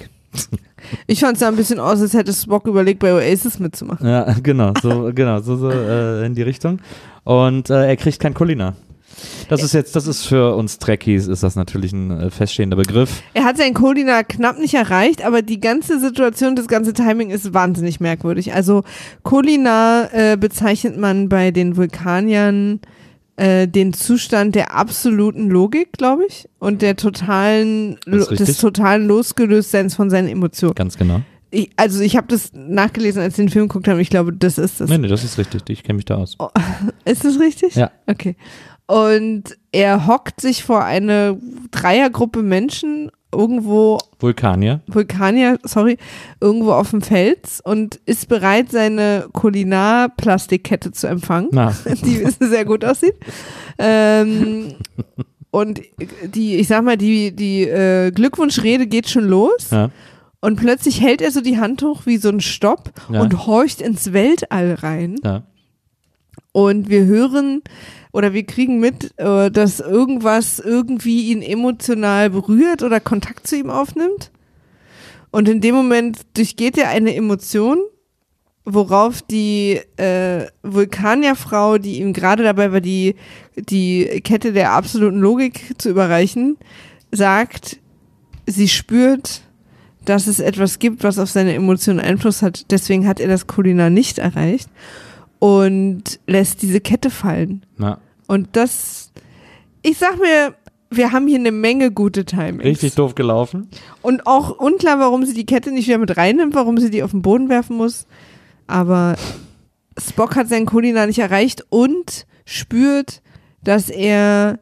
Ich fand es sah ein bisschen aus, als hätte Spock überlegt, bei Oasis mitzumachen. Ja, genau, so, genau, so, so äh, in die Richtung. Und äh, er kriegt kein Kolina. Das ist jetzt, das ist für uns Trekkies, ist das natürlich ein äh, feststehender Begriff. Er hat seinen Kolina knapp nicht erreicht, aber die ganze Situation, das ganze Timing ist wahnsinnig merkwürdig. Also Kolina äh, bezeichnet man bei den Vulkaniern äh, den Zustand der absoluten Logik, glaube ich, und der totalen, Das ist richtig. des totalen Losgelöstseins von seinen Emotionen. Ganz genau. Ich, also ich habe das nachgelesen, als ich den Film geguckt habe. Ich glaube, das ist das. Nee, nee, das ist richtig. Ich kenne mich da aus. Oh, ist das richtig? Ja. Okay. Und er hockt sich vor eine Dreiergruppe Menschen irgendwo, Vulkanier. Vulkanier, sorry, irgendwo auf dem Fels und ist bereit, seine Kulinar-Plastikkette zu empfangen, Na. die sehr gut aussieht. Ähm, und die, ich sag mal, die, die äh, Glückwunschrede geht schon los. Ja. Und plötzlich hält er so die Hand hoch wie so ein Stopp Ja. und horcht ins Weltall rein. Ja. Und wir hören oder wir kriegen mit, äh, dass irgendwas irgendwie ihn emotional berührt oder Kontakt zu ihm aufnimmt. Und in dem Moment durchgeht er eine Emotion, worauf die äh, Vulkanierfrau, die ihm gerade dabei war, die, die Kette der absoluten Logik zu überreichen, sagt, sie spürt, dass es etwas gibt, was auf seine Emotionen Einfluss hat. Deswegen hat er das Kolina nicht erreicht und lässt diese Kette fallen. Na. Und das, ich sag mir, wir haben hier eine Menge gute Timings. Richtig doof gelaufen. Und auch unklar, warum sie die Kette nicht wieder mit reinnimmt, warum sie die auf den Boden werfen muss. Aber Spock hat seinen Kolina nicht erreicht und spürt, dass er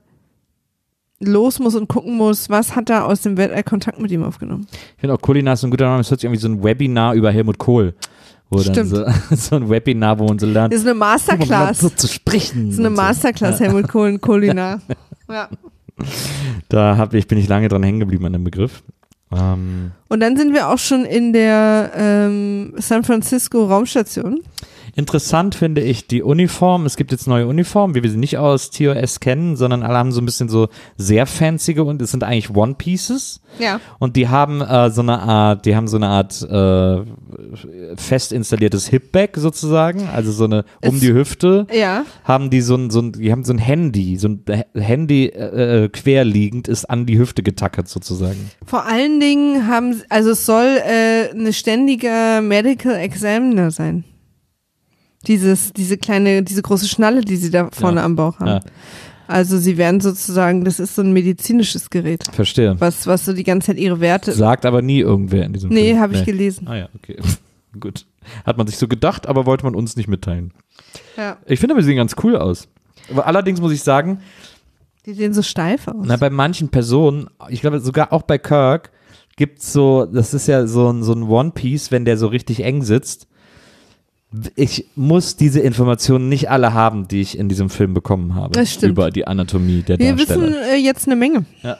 los muss und gucken muss, was hat er aus dem Weltall Kontakt mit ihm aufgenommen. Ich finde auch Kolina ist so ein guter Name. Es hört sich irgendwie so ein Webinar über Helmut Kohl. Wo Stimmt. Dann so, so ein Webinar, wo man so lernt, Das ist eine wo man lernt, Masterclass. so zu sprechen. Das ist eine und so. Masterclass, Helmut Kohl und Kolina. Ja. Da hab ich, bin ich lange dran hängen geblieben an dem Begriff. Ähm, Und dann sind wir auch schon in der ähm, San Francisco Raumstation. Interessant finde ich die Uniform. Es gibt jetzt neue Uniformen, wie wir sie nicht aus T O S kennen, sondern alle haben so ein bisschen so sehr fancyge und es sind eigentlich One Pieces. Ja. Und die haben äh, so eine Art, die haben so eine Art äh, fest installiertes Hipbag sozusagen, also so eine um Es- die Hüfte. Ja. Haben die so ein, so ein, die haben so ein Handy, so ein Handy äh, äh, querliegend ist an die Hüfte getackert sozusagen. Vor allen Dingen haben, sie- also es soll äh, eine ständige Medical Examiner sein. Dieses, diese kleine, diese große Schnalle, die sie da vorne Ja. am Bauch haben. Ja. Also sie werden sozusagen, das ist so ein medizinisches Gerät, Verstehe. was, was so die ganze Zeit ihre Werte. Sagt aber nie irgendwer in diesem Nee, Film. habe ich gelesen. Ah ja, okay. Gut. Hat man sich so gedacht, aber wollte man uns nicht mitteilen. Ja. Ich finde aber, sie sehen ganz cool aus. Aber allerdings muss ich sagen, Die sehen so steif aus. na, bei manchen Personen, ich glaube sogar auch bei Kirk, gibt's so, das ist ja so ein, so ein One-Piece, wenn der so richtig eng sitzt. Ich muss diese Informationen nicht alle haben, die ich in diesem Film bekommen habe. Das stimmt. Über die Anatomie der Wir Darsteller. wissen äh, jetzt eine Menge. Ja.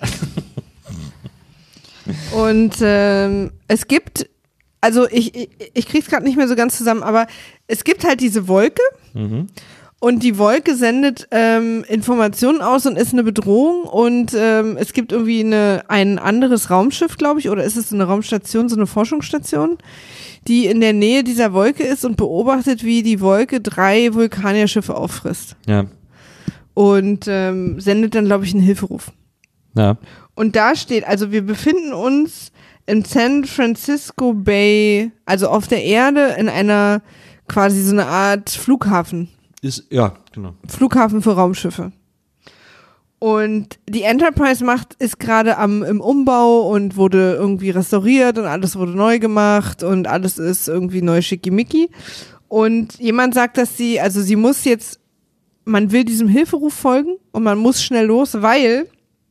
Und ähm, es gibt, also ich, ich, ich krieg's gerade nicht mehr so ganz zusammen, aber es gibt halt diese Wolke Mhm. und die Wolke sendet ähm, Informationen aus und ist eine Bedrohung und ähm, es gibt irgendwie eine, ein anderes Raumschiff, glaube ich, oder ist es so eine Raumstation, so eine Forschungsstation, die in der Nähe dieser Wolke ist und beobachtet, wie die Wolke drei Vulkanierschiffe auffrisst Ja. und ähm, sendet dann, glaube ich, einen Hilferuf. Ja. und da steht, also wir befinden uns in San Francisco Bay, also auf der Erde in einer quasi so eine Art Flughafen. Ist, ja, genau. Flughafen für Raumschiffe. Und die Enterprise macht, ist gerade am im Umbau und wurde irgendwie restauriert und alles wurde neu gemacht und alles ist irgendwie neu schickimicki. Und jemand sagt, dass sie, also sie muss jetzt, man will diesem Hilferuf folgen und man muss schnell los, weil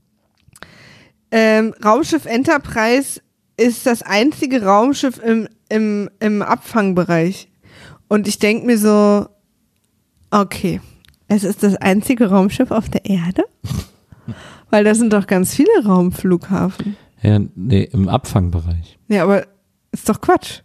ähm, Raumschiff Enterprise ist das einzige Raumschiff im, im, im Abfangbereich. Und ich denke mir so, okay, es ist das einzige Raumschiff auf der Erde? Weil da sind doch ganz viele Raumflughafen. Ja, nee, im Abfangbereich. Ja, aber ist doch Quatsch.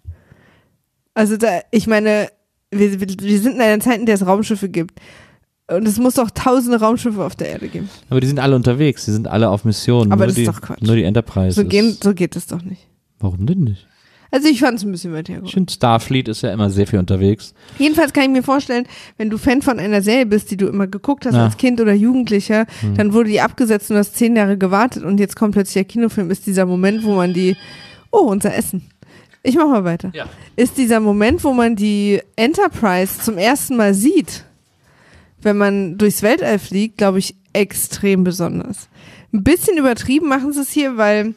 Also da, ich meine, wir, wir sind in einer Zeit, in der es Raumschiffe gibt. Und es muss doch tausende Raumschiffe auf der Erde geben. Aber die sind alle unterwegs, die sind alle auf Missionen. Aber nur das die, ist doch Quatsch. Nur die Enterprise So, ist, gehen, so geht es doch nicht. Warum denn nicht? Also ich fand es ein bisschen weit hergeholt. Ich finde, Starfleet ist ja immer sehr viel unterwegs. Jedenfalls kann ich mir vorstellen, wenn du Fan von einer Serie bist, die du immer geguckt hast Ja. als Kind oder Jugendlicher, Hm. dann wurde die abgesetzt und du hast zehn Jahre gewartet und jetzt kommt plötzlich der Kinofilm, ist dieser Moment, wo man die, oh, unser Essen. Ich mach mal weiter. Ja. Ist dieser Moment, wo man die Enterprise zum ersten Mal sieht, wenn man durchs Weltall fliegt, glaube ich, extrem besonders. Ein bisschen übertrieben machen sie es hier, weil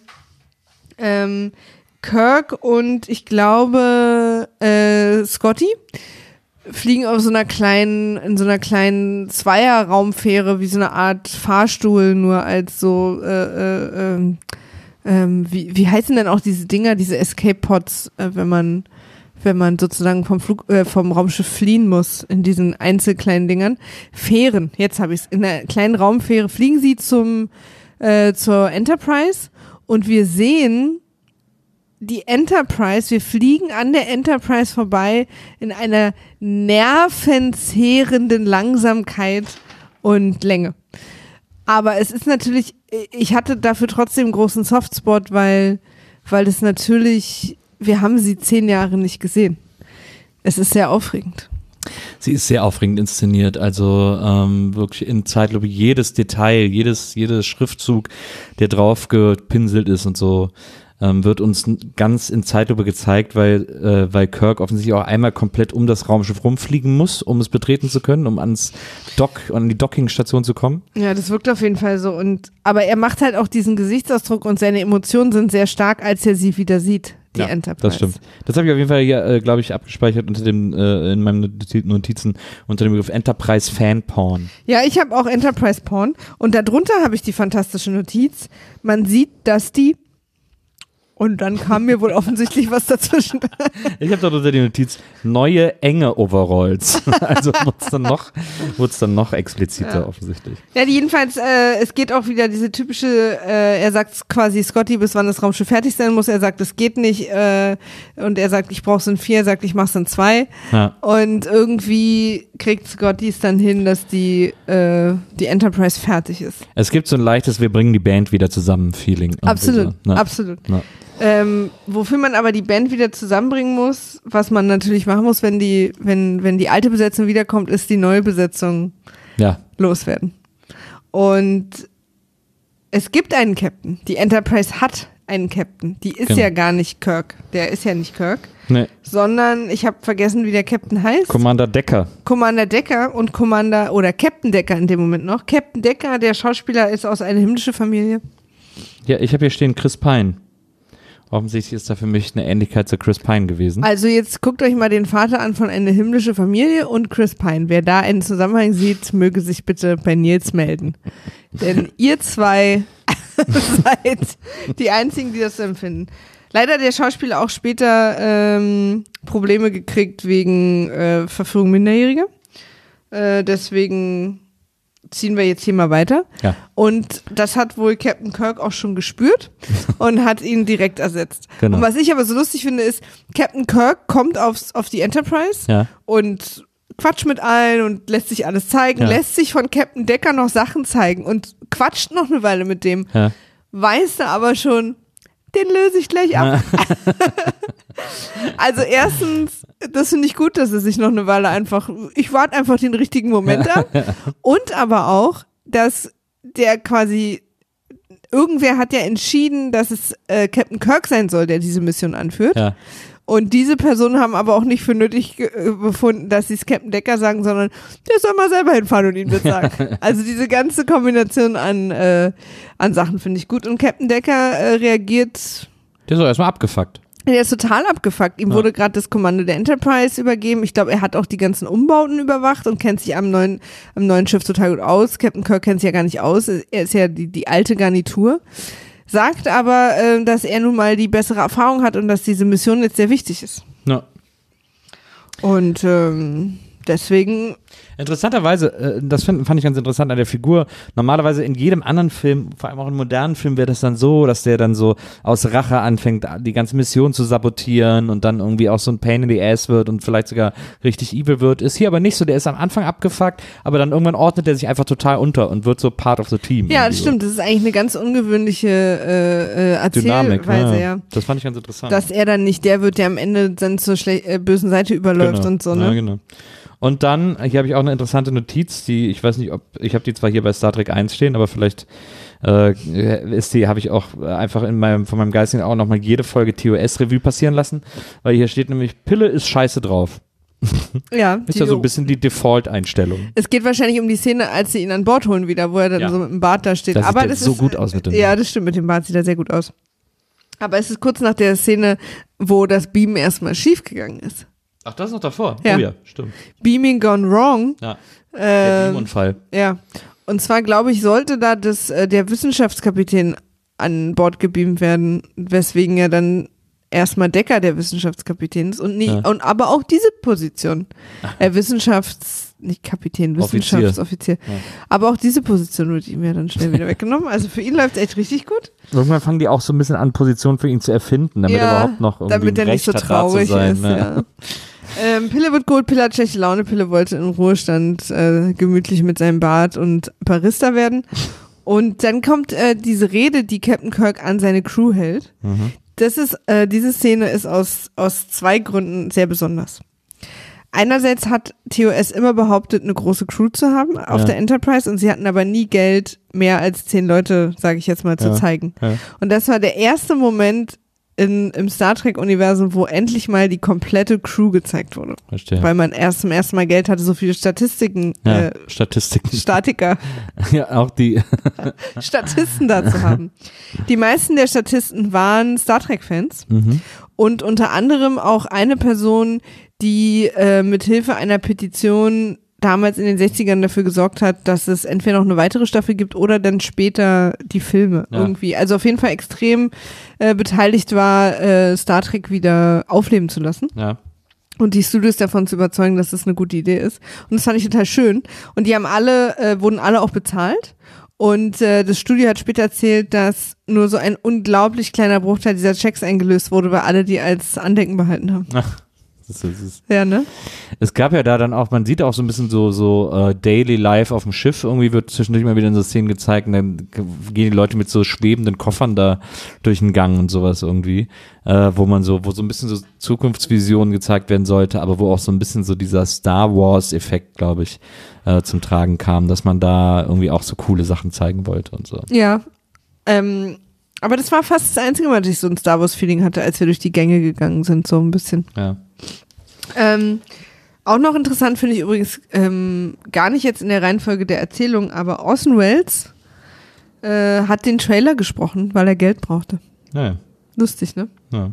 ähm, Kirk und ich glaube äh, Scotty fliegen auf so einer kleinen, in so einer kleinen Zweierraumfähre, wie so eine Art Fahrstuhl, nur als so, äh, äh, ähm, ähm, wie, wie heißen denn auch diese Dinger, diese Escape Pods, äh, wenn man, wenn man sozusagen vom Flug, äh, vom Raumschiff fliehen muss, in diesen einzelkleinen Dingern. Fähren, jetzt habe ich es. In einer kleinen Raumfähre fliegen sie zum, äh, zur Enterprise und wir sehen die Enterprise, wir fliegen an der Enterprise vorbei in einer nervenzehrenden Langsamkeit und Länge. Aber es ist natürlich, ich hatte dafür trotzdem einen großen Softspot, weil, weil es natürlich, wir haben sie zehn Jahre nicht gesehen. Es ist sehr aufregend. Sie ist sehr aufregend inszeniert, also ähm, wirklich in Zeitlupe jedes Detail, jedes, jedes Schriftzug, der drauf gepinselt ist und so, ähm, wird uns ganz in Zeitlupe gezeigt, weil, äh, weil Kirk offensichtlich auch einmal komplett um das Raumschiff rumfliegen muss, um es betreten zu können, um ans Dock, an die Dockingstation zu kommen. Ja, das wirkt auf jeden Fall so. Und aber er macht halt auch diesen Gesichtsausdruck und seine Emotionen sind sehr stark, als er sie wieder sieht, die Ja, Enterprise. das stimmt. Das habe ich auf jeden Fall hier, äh, glaube ich, abgespeichert unter dem, äh, in meinen Notizen unter dem Begriff Enterprise Fan Porn. Ja, ich habe auch Enterprise Porn und darunter habe ich die fantastische Notiz. Man sieht, dass die und dann kam mir wohl offensichtlich was dazwischen. Ich habe dort unter die Notiz neue enge Overalls. Also wurde es dann noch, wurde es dann noch expliziter Ja. offensichtlich. Ja, jedenfalls, äh, es geht auch wieder diese typische, äh, er sagt quasi Scotty, bis wann das Raumschiff fertig sein muss. Er sagt, es geht nicht. Äh, und er sagt, ich brauch's in vier. Er sagt, ich mach's in zwei. Ja. Und irgendwie kriegt Scotty es dann hin, dass die, äh, die Enterprise fertig ist. Es gibt so ein leichtes, wir bringen die Band wieder zusammen Feeling. Absolut, Ja. absolut. Ja. Ähm, wofür man aber die Band wieder zusammenbringen muss, was man natürlich machen muss, wenn die, wenn, wenn die alte Besetzung wiederkommt, ist die neue Besetzung Ja. loswerden. Und es gibt einen Captain. Die Enterprise hat einen Captain. Die ist Genau. ja gar nicht Kirk. Der ist ja nicht Kirk. Nee. Sondern, ich habe vergessen, wie der Captain heißt. Commander Decker. Commander Decker und Commander, oder Captain Decker in dem Moment noch. Captain Decker, der Schauspieler, ist aus einer himmlischen Familie. Ja, ich habe hier stehen Chris Pine. Offensichtlich ist da für mich eine Ähnlichkeit zu Chris Pine gewesen. Also jetzt guckt euch mal den Vater an von Eine himmlische Familie und Chris Pine. Wer da einen Zusammenhang sieht, möge sich bitte bei Nils melden. Denn ihr zwei seid die einzigen, die das so empfinden. Leider hat der Schauspieler auch später ähm, Probleme gekriegt wegen äh, Verführung Minderjähriger. Äh, deswegen ziehen wir jetzt hier mal weiter. Ja. Und das hat wohl Captain Kirk auch schon gespürt und hat ihn direkt ersetzt. Genau. Und was ich aber so lustig finde, ist, Captain Kirk kommt aufs, auf die Enterprise Ja. und quatscht mit allen und lässt sich alles zeigen, Ja. lässt sich von Captain Decker noch Sachen zeigen und quatscht noch eine Weile mit dem. Ja. Weiß er aber schon, den löse ich gleich ab. Also erstens, das finde ich gut, dass er sich noch eine Weile einfach, ich warte einfach den richtigen Moment ab. Und aber auch, dass der quasi irgendwer hat ja entschieden, dass es äh, Captain Kirk sein soll, der diese Mission anführt. Ja. Und diese Personen haben aber auch nicht für nötig ge- befunden, dass sie es Captain Decker sagen, sondern der soll mal selber hinfahren und ihnen das sagen. Also diese ganze Kombination an, äh, an Sachen finde ich gut. Und Captain Decker äh, reagiert... Der ist doch erstmal abgefuckt. Der ist total abgefuckt. Ihm Ja. wurde gerade das Kommando der Enterprise übergeben. Ich glaube, er hat auch die ganzen Umbauten überwacht und kennt sich am neuen, am neuen Schiff total gut aus. Captain Kirk kennt sich ja gar nicht aus. Er ist ja die, die alte Garnitur. Sagt aber, äh, dass er nun mal die bessere Erfahrung hat und dass diese Mission jetzt sehr wichtig ist. Ja. Und ähm, deswegen... Interessanterweise, äh, das find, fand ich ganz interessant an der Figur, normalerweise in jedem anderen Film, vor allem auch in modernen Filmen, wäre das dann so, dass der dann so aus Rache anfängt, die ganze Mission zu sabotieren und dann irgendwie auch so ein Pain in the Ass wird und vielleicht sogar richtig evil wird. Ist hier aber nicht so, der ist am Anfang abgefuckt, aber dann irgendwann ordnet er sich einfach total unter und wird so part of the team. Ja, das so. stimmt. Das ist eigentlich eine ganz ungewöhnliche äh, äh, Dynamik, Erzählweise, ja. ja. Das fand ich ganz interessant. Dass er dann nicht der wird, der am Ende dann zur schle- äh, bösen Seite überläuft Genau. und so, ne? Ja, genau. Und dann, hier habe ich auch eine interessante Notiz, die, ich weiß nicht, ob, ich habe die zwar hier bei Star Trek eins stehen, aber vielleicht äh, ist die, habe ich auch einfach in meinem, von meinem Geistigen auch nochmal jede Folge T O S-Revue passieren lassen, weil hier steht nämlich, Pille ist scheiße drauf. Ja. Ist ja so ein bisschen die Default-Einstellung. Es geht wahrscheinlich um die Szene, als sie ihn an Bord holen wieder, wo er dann Ja. so mit dem Bart da steht. Das aber sieht das ja so ist, gut aus mit dem Ja, Bart. das stimmt, mit dem Bart sieht er sehr gut aus. Aber es ist kurz nach der Szene, wo das Beamen erstmal schief gegangen ist. Ach, das ist noch davor? Ja. Oh ja, stimmt. Beaming gone wrong. Ja, der Ähm, Beamunfall. ja. Und zwar, glaube ich, sollte da das, äh, der Wissenschaftskapitän an Bord gebeamt werden, weswegen er dann erstmal Decker der Wissenschaftskapitän ist und nie, Ja. und aber auch diese Position. Äh, Wissenschafts, nicht Kapitän, Offizier. Wissenschaftsoffizier. Ja. Aber auch diese Position wird ihm ja dann schnell wieder weggenommen. Also für ihn läuft es echt richtig gut. Irgendwann fangen die auch so ein bisschen an, Positionen für ihn zu erfinden, damit er überhaupt noch irgendwie damit er ein nicht so Recht hat, da zu traurig sein. ist. ne? Ja. Ähm, Pille wird gut, Pille hat schlechte Laune, Pille wollte in Ruhestand äh, gemütlich mit seinem Bart und Barista werden. Und dann kommt äh, diese Rede, die Captain Kirk an seine Crew hält. Mhm. Das ist, äh, diese Szene ist aus, aus zwei Gründen sehr besonders. Einerseits hat T O S immer behauptet, eine große Crew zu haben auf Ja. der Enterprise und sie hatten aber nie Geld, mehr als zehn Leute, sage ich jetzt mal, zu Ja. zeigen. Ja. Und das war der erste Moment in, im Star Trek-Universum, wo endlich mal die komplette Crew gezeigt wurde. Verstehe. Weil man erst zum ersten Mal Geld hatte, so viele Statistiken, Ja, äh, Statistiken. Statiker, Ja, auch die. Statisten da zu haben. Die meisten der Statisten waren Star Trek-Fans Mhm. und unter anderem auch eine Person, die äh, mit Hilfe einer Petition damals in den sechzigern dafür gesorgt hat, dass es entweder noch eine weitere Staffel gibt oder dann später die Filme Ja. irgendwie. Also auf jeden Fall extrem äh, beteiligt war, äh, Star Trek wieder aufleben zu lassen. Ja. Und die Studios davon zu überzeugen, dass das eine gute Idee ist. Und das fand ich total schön. Und die haben alle, äh, wurden alle auch bezahlt. Und äh, das Studio hat später erzählt, dass nur so ein unglaublich kleiner Bruchteil dieser Checks eingelöst wurde, weil alle die als Andenken behalten haben. Ach, das ist, das ist. Ja, ne? Es gab ja da dann auch, man sieht auch so ein bisschen so, so äh, Daily Life auf dem Schiff. Irgendwie wird zwischendurch mal wieder in so Szenen gezeigt und dann gehen die Leute mit so schwebenden Koffern da durch den Gang und sowas irgendwie, äh, wo man so, wo so ein bisschen so Zukunftsvisionen gezeigt werden sollte, aber wo auch so ein bisschen so dieser Star Wars-Effekt, glaube ich, äh, zum Tragen kam, dass man da irgendwie auch so coole Sachen zeigen wollte und so. Ja. Ähm, aber das war fast das Einzige, was ich so ein Star Wars-Feeling hatte, als wir durch die Gänge gegangen sind, so ein bisschen. Ja. Ähm, auch noch interessant finde ich übrigens, ähm, gar nicht jetzt in der Reihenfolge der Erzählung, aber Orson Welles äh, hat den Trailer gesprochen, weil er Geld brauchte. Ja. Lustig, ne? Ja.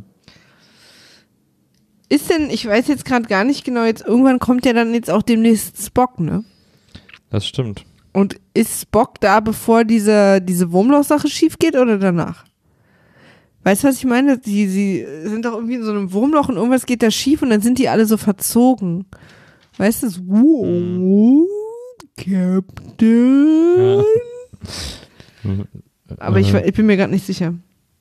Ist denn, ich weiß jetzt gerade gar nicht genau, jetzt irgendwann kommt ja dann jetzt auch demnächst Spock, ne? Das stimmt. Und ist Spock da, bevor diese, diese Wurmloch-Sache schief geht oder danach? Weißt du, was ich meine? Die, sie sind doch irgendwie in so einem Wurmloch und irgendwas geht da schief und dann sind die alle so verzogen. Weißt du? So, wow, Captain. Ja. Aber ich, ich bin mir gerade nicht sicher.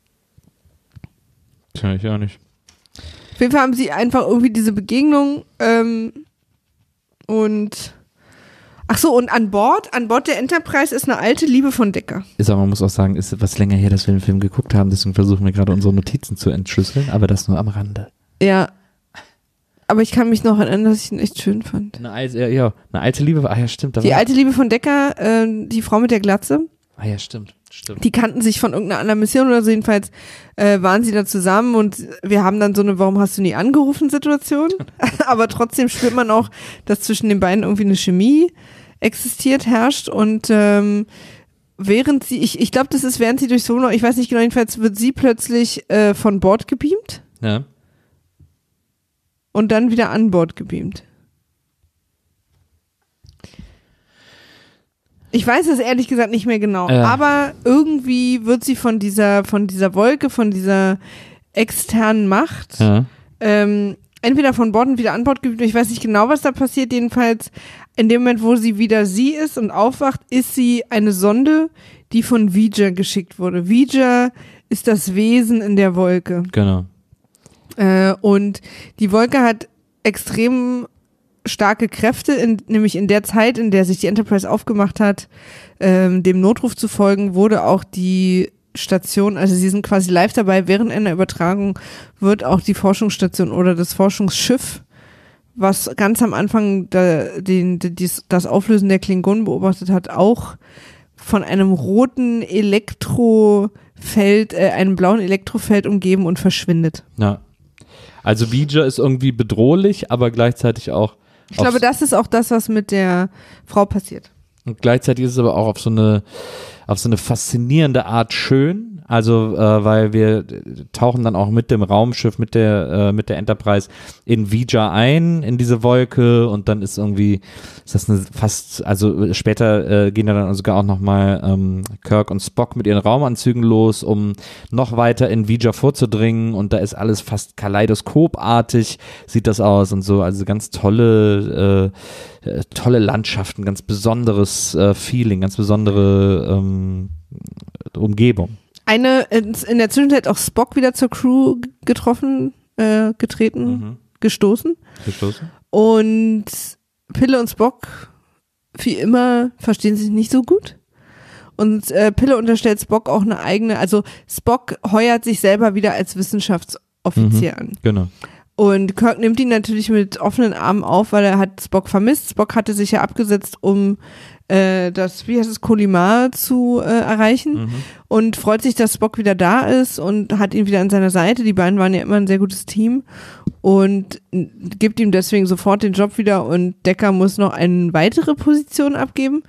Tja, ich auch nicht. Auf jeden Fall haben sie einfach irgendwie diese Begegnung ähm, und ach so, und an Bord, an Bord der Enterprise ist eine alte Liebe von Decker. Ist aber, man muss auch sagen, ist etwas länger her, dass wir den Film geguckt haben, deswegen versuchen wir gerade unsere Notizen zu entschlüsseln, aber das nur am Rande. Ja. Aber ich kann mich noch erinnern, dass ich ihn echt schön fand. Eine alte, ja, eine alte Liebe, ah ja, stimmt. Da Die war, alte Liebe von Decker, äh, die Frau mit der Glatze. Ah ja, stimmt, stimmt. Die kannten sich von irgendeiner anderen Mission oder so, jedenfalls äh, waren sie da zusammen und wir haben dann so eine Warum hast du nie angerufen Situation, aber trotzdem spürt man auch, dass zwischen den beiden irgendwie eine Chemie existiert, herrscht und ähm, während sie, ich, ich glaube, das ist während sie durchs Wohnhaus, ich weiß nicht genau, jedenfalls wird sie plötzlich äh, von Bord gebeamt Ja. und dann wieder an Bord gebeamt. Ich weiß es ehrlich gesagt nicht mehr genau, äh. aber irgendwie wird sie von dieser, von dieser Wolke, von dieser externen Macht, Ja. ähm, entweder von Bord und wieder an Bord gebeamt. Ich weiß nicht genau, was da passiert. Jedenfalls in dem Moment, wo sie wieder sie ist und aufwacht, ist sie eine Sonde, die von V'Ger geschickt wurde. V'Ger ist das Wesen in der Wolke. Genau. Äh, und die Wolke hat extrem starke Kräfte, in, nämlich in der Zeit, in der sich die Enterprise aufgemacht hat, ähm, dem Notruf zu folgen, wurde auch die Station, also sie sind quasi live dabei, während einer Übertragung wird auch die Forschungsstation oder das Forschungsschiff, was ganz am Anfang da, den, dies, das Auflösen der Klingonen beobachtet hat, auch von einem roten Elektrofeld, äh, einem blauen Elektrofeld umgeben und verschwindet. Ja. Also V'Ger ist irgendwie bedrohlich, aber gleichzeitig auch Ich glaube, das ist auch das, was mit der Frau passiert. Und gleichzeitig ist es aber auch auf so eine, auf so eine faszinierende Art schön. Also, äh, weil wir tauchen dann auch mit dem Raumschiff, mit der, äh, mit der Enterprise in V'Ger ein, in diese Wolke und dann ist irgendwie, ist das eine fast, also später äh, gehen dann sogar auch nochmal ähm, Kirk und Spock mit ihren Raumanzügen los, um noch weiter in V'Ger vorzudringen und da ist alles fast kaleidoskopartig, sieht das aus und so, also ganz tolle, äh, tolle Landschaften, ganz besonderes äh, Feeling, ganz besondere ähm, Umgebung. Eine, in der Zwischenzeit auch Spock wieder zur Crew getroffen, äh, getreten, Mhm. gestoßen. Gestoßen? Und Pille und Spock, wie immer, verstehen sich nicht so gut. Und äh, Pille unterstellt Spock auch eine eigene, also Spock heuert sich selber wieder als Wissenschaftsoffizier Mhm. an. Genau. Und Kirk nimmt ihn natürlich mit offenen Armen auf, weil er hat Spock vermisst. Spock hatte sich ja abgesetzt, um äh, das, wie heißt es, Kolimar zu äh, erreichen Mhm. und freut sich, dass Spock wieder da ist und hat ihn wieder an seiner Seite. Die beiden waren ja immer ein sehr gutes Team und gibt ihm deswegen sofort den Job wieder und Decker muss noch eine weitere Position abgeben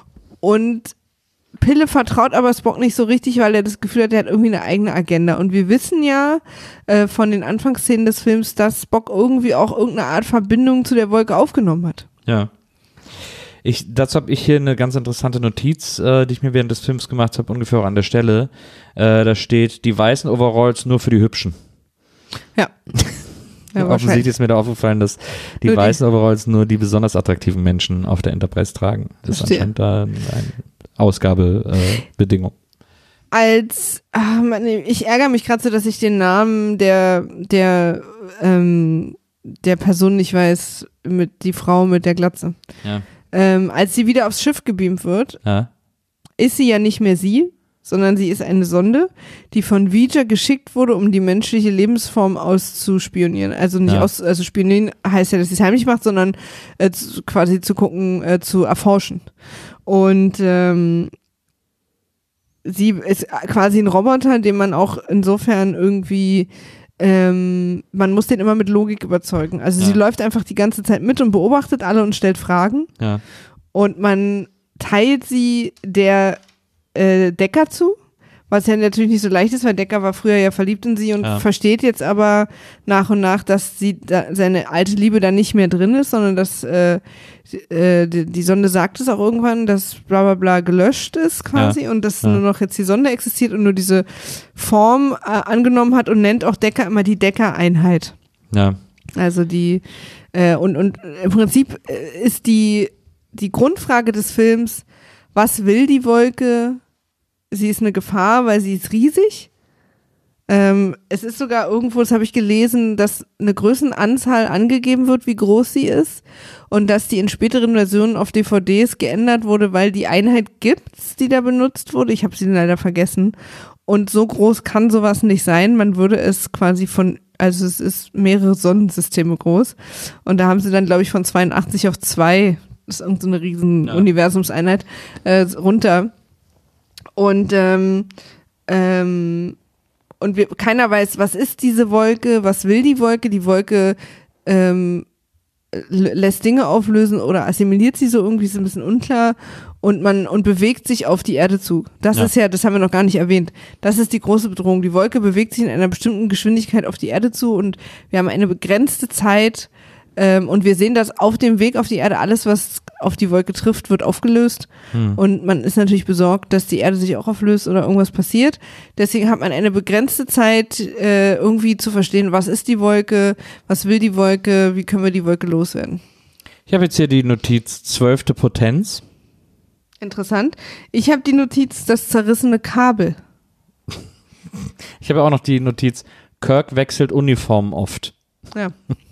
und Pille vertraut aber Spock nicht so richtig, weil er das Gefühl hat, er hat irgendwie eine eigene Agenda. Und wir wissen ja äh, von den Anfangsszenen des Films, dass Spock irgendwie auch irgendeine Art Verbindung zu der Wolke aufgenommen hat. Ja. Ich, dazu habe ich hier eine ganz interessante Notiz, äh, die ich mir während des Films gemacht habe, ungefähr auch an der Stelle. Äh, da steht, die weißen Overalls nur für die Hübschen. Ja. Ja, offensichtlich ist mir da aufgefallen, dass die Nur die- weißen Overalls nur die besonders attraktiven Menschen auf der Enterprise tragen. Das ist Verstehe. anscheinend da eine Ausgabebedingung. Äh, Bedingung. Als, ah, Mann, ich ärgere mich gerade so, dass ich den Namen der, der, ähm, der Person nicht weiß, mit die Frau mit der Glatze. Ja. Ähm, als sie wieder aufs Schiff gebeamt wird, Ja. ist sie ja nicht mehr sie, sondern sie ist eine Sonde, die von V'Ger geschickt wurde, um die menschliche Lebensform auszuspionieren. Also nicht Ja. aus, also spionieren heißt ja, dass sie es heimlich macht, sondern äh, zu, quasi zu gucken, äh, zu erforschen. Und ähm, sie ist quasi ein Roboter, den man auch insofern irgendwie ähm, man muss den immer mit Logik überzeugen. Also Ja. sie läuft einfach die ganze Zeit mit und beobachtet alle und stellt Fragen. Ja. Und man teilt sie der äh, Decker zu, was ja natürlich nicht so leicht ist, weil Decker war früher ja verliebt in sie und Ja. versteht jetzt aber nach und nach, dass sie da, seine alte Liebe da nicht mehr drin ist, sondern dass äh, äh, die, die Sonde sagt es auch irgendwann, dass bla bla bla gelöscht ist quasi Ja. und dass Ja. nur noch jetzt die Sonde existiert und nur diese Form äh, angenommen hat und nennt auch Decker immer die Decker-Einheit. Ja. Also die äh, und und im Prinzip äh, ist die die Grundfrage des Films, was will die Wolke? Sie ist eine Gefahr, weil sie ist riesig. Ähm, es ist sogar irgendwo, das habe ich gelesen, dass eine Größenanzahl angegeben wird, wie groß sie ist und dass die in späteren Versionen auf D V Ds geändert wurde, weil die Einheit gibt's, die da benutzt wurde. Ich habe sie leider vergessen. Und so groß kann sowas nicht sein. Man würde es quasi von, also es ist mehrere Sonnensysteme groß. Und da haben sie dann, glaube ich, von zweiundachtzig auf zwei, das ist irgendeine so riesen Ja. Universumseinheit, äh, runter. Und ähm, ähm, und wir, keiner weiß, was ist diese Wolke, was will die Wolke, die Wolke ähm, lässt Dinge auflösen oder assimiliert sie so irgendwie, ist ein bisschen unklar und man und bewegt sich auf die Erde zu. Das Ja. ist ja, das haben wir noch gar nicht erwähnt. Das ist die große Bedrohung. Die Wolke bewegt sich in einer bestimmten Geschwindigkeit auf die Erde zu und wir haben eine begrenzte Zeit ähm, und wir sehen, dass auf dem Weg auf die Erde alles, was auf die Wolke trifft, wird aufgelöst Hm. und man ist natürlich besorgt, dass die Erde sich auch auflöst oder irgendwas passiert. Deswegen hat man eine begrenzte Zeit, äh, irgendwie zu verstehen, was ist die Wolke, was will die Wolke, wie können wir die Wolke loswerden. Ich habe jetzt hier die Notiz zwölfte Potenz. Interessant. Ich habe die Notiz, das zerrissene Kabel. Ich habe auch noch die Notiz, Kirk wechselt Uniformen oft. Ja.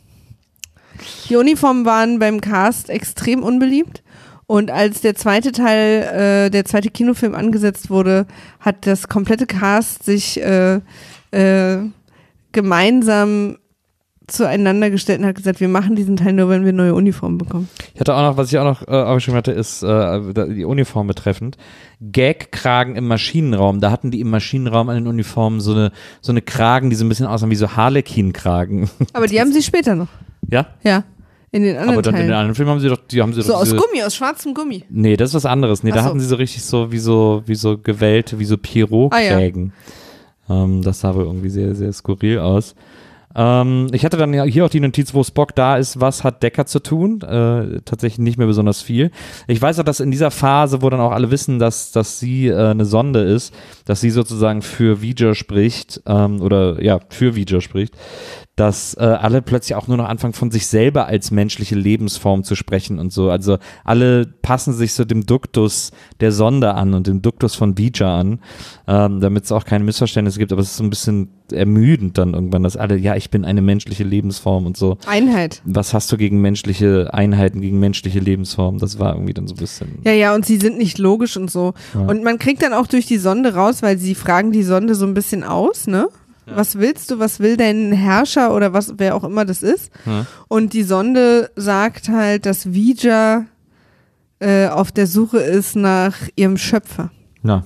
Die Uniformen waren beim Cast extrem unbeliebt und als der zweite Teil, äh, der zweite Kinofilm angesetzt wurde, hat das komplette Cast sich äh, äh, gemeinsam zueinander gestellt und hat gesagt, wir machen diesen Teil nur, wenn wir neue Uniformen bekommen. Ich hatte auch noch, was ich auch noch äh, aufgeschrieben hatte, ist äh, die Uniform betreffend. Gag-Kragen im Maschinenraum. Da hatten die im Maschinenraum an den Uniformen so eine, so eine Kragen, die so ein bisschen aussahen wie so Harlequin-Kragen. Aber die haben sie später noch. Ja? Ja, in den anderen Aber dann in Teilen. den anderen Filmen haben sie doch, die haben sie So doch aus diese, Gummi, aus schwarzem Gummi. Nee, das ist was anderes. Nee, Ach da so. hatten sie so richtig so wie so, wie so gewellte, wie so Pierrot-Krägen. ähm, das sah wohl irgendwie sehr, sehr skurril aus. Ähm, ich hatte dann ja hier auch die Notiz, wo Spock da ist, was hat Decker zu tun? Äh, tatsächlich nicht mehr besonders viel. Ich weiß auch, dass in dieser Phase, wo dann auch alle wissen, dass, dass sie äh, eine Sonde ist, dass sie sozusagen für Voyager spricht, ähm, oder ja, für Voyager spricht, dass äh, alle plötzlich auch nur noch anfangen, von sich selber als menschliche Lebensform zu sprechen und so. Also alle passen sich so dem Duktus der Sonde an und dem Duktus von Voyager an, ähm, damit es auch keine Missverständnisse gibt. Aber es ist so ein bisschen ermüdend dann irgendwann, dass alle, ja, ich bin eine menschliche Lebensform und so. Einheit. Was hast du gegen menschliche Einheiten, gegen menschliche Lebensformen? Das war irgendwie dann so ein bisschen. Ja, ja, und sie sind nicht logisch und so. Ja. Und man kriegt dann auch durch die Sonde raus, weil sie fragen die Sonde so ein bisschen aus, ne? Ja. Was willst du, was will dein Herrscher oder was, wer auch immer das ist? Ja. Und die Sonde sagt halt, dass Voyager äh, auf der Suche ist nach ihrem Schöpfer. Na,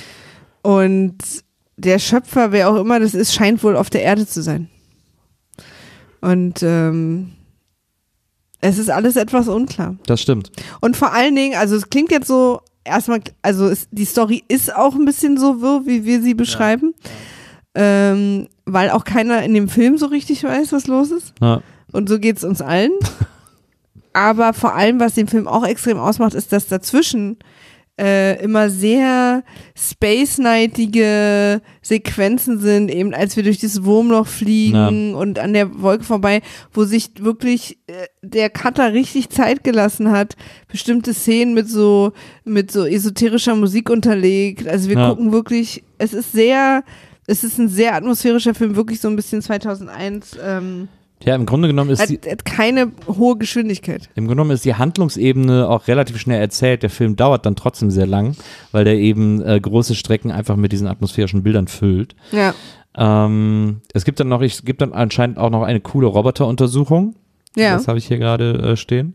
Und der Schöpfer, wer auch immer das ist, scheint wohl auf der Erde zu sein. Und ähm, es ist alles etwas unklar. das stimmt. Und vor allen Dingen, also es klingt jetzt so, erstmal, also es, die Story ist auch ein bisschen so wirr, wie wir sie beschreiben, ja. ähm, weil auch keiner in dem Film so richtig weiß, was los ist. Ja. Und so geht es uns allen. Aber vor allem, was den Film auch extrem ausmacht, ist, dass dazwischen äh, immer sehr Space-nightige Sequenzen sind, eben als wir durch das Wurmloch fliegen Ja. und an der Wolke vorbei, wo sich wirklich äh, der Cutter richtig Zeit gelassen hat, bestimmte Szenen mit so mit so esoterischer Musik unterlegt. Also wir Ja. gucken wirklich, es ist sehr, es ist ein sehr atmosphärischer Film, wirklich so ein bisschen zweitausendeins. Ähm, Ja, im Grunde genommen ist hat, die, hat keine hohe Geschwindigkeit. im Grunde genommen ist die Handlungsebene auch relativ schnell erzählt. Der Film dauert dann trotzdem sehr lang, weil der eben äh, große Strecken einfach mit diesen atmosphärischen Bildern füllt. Ja. Ähm, es gibt dann noch, es gibt dann anscheinend auch noch eine coole Roboteruntersuchung. Ja. Das habe ich hier gerade äh, stehen.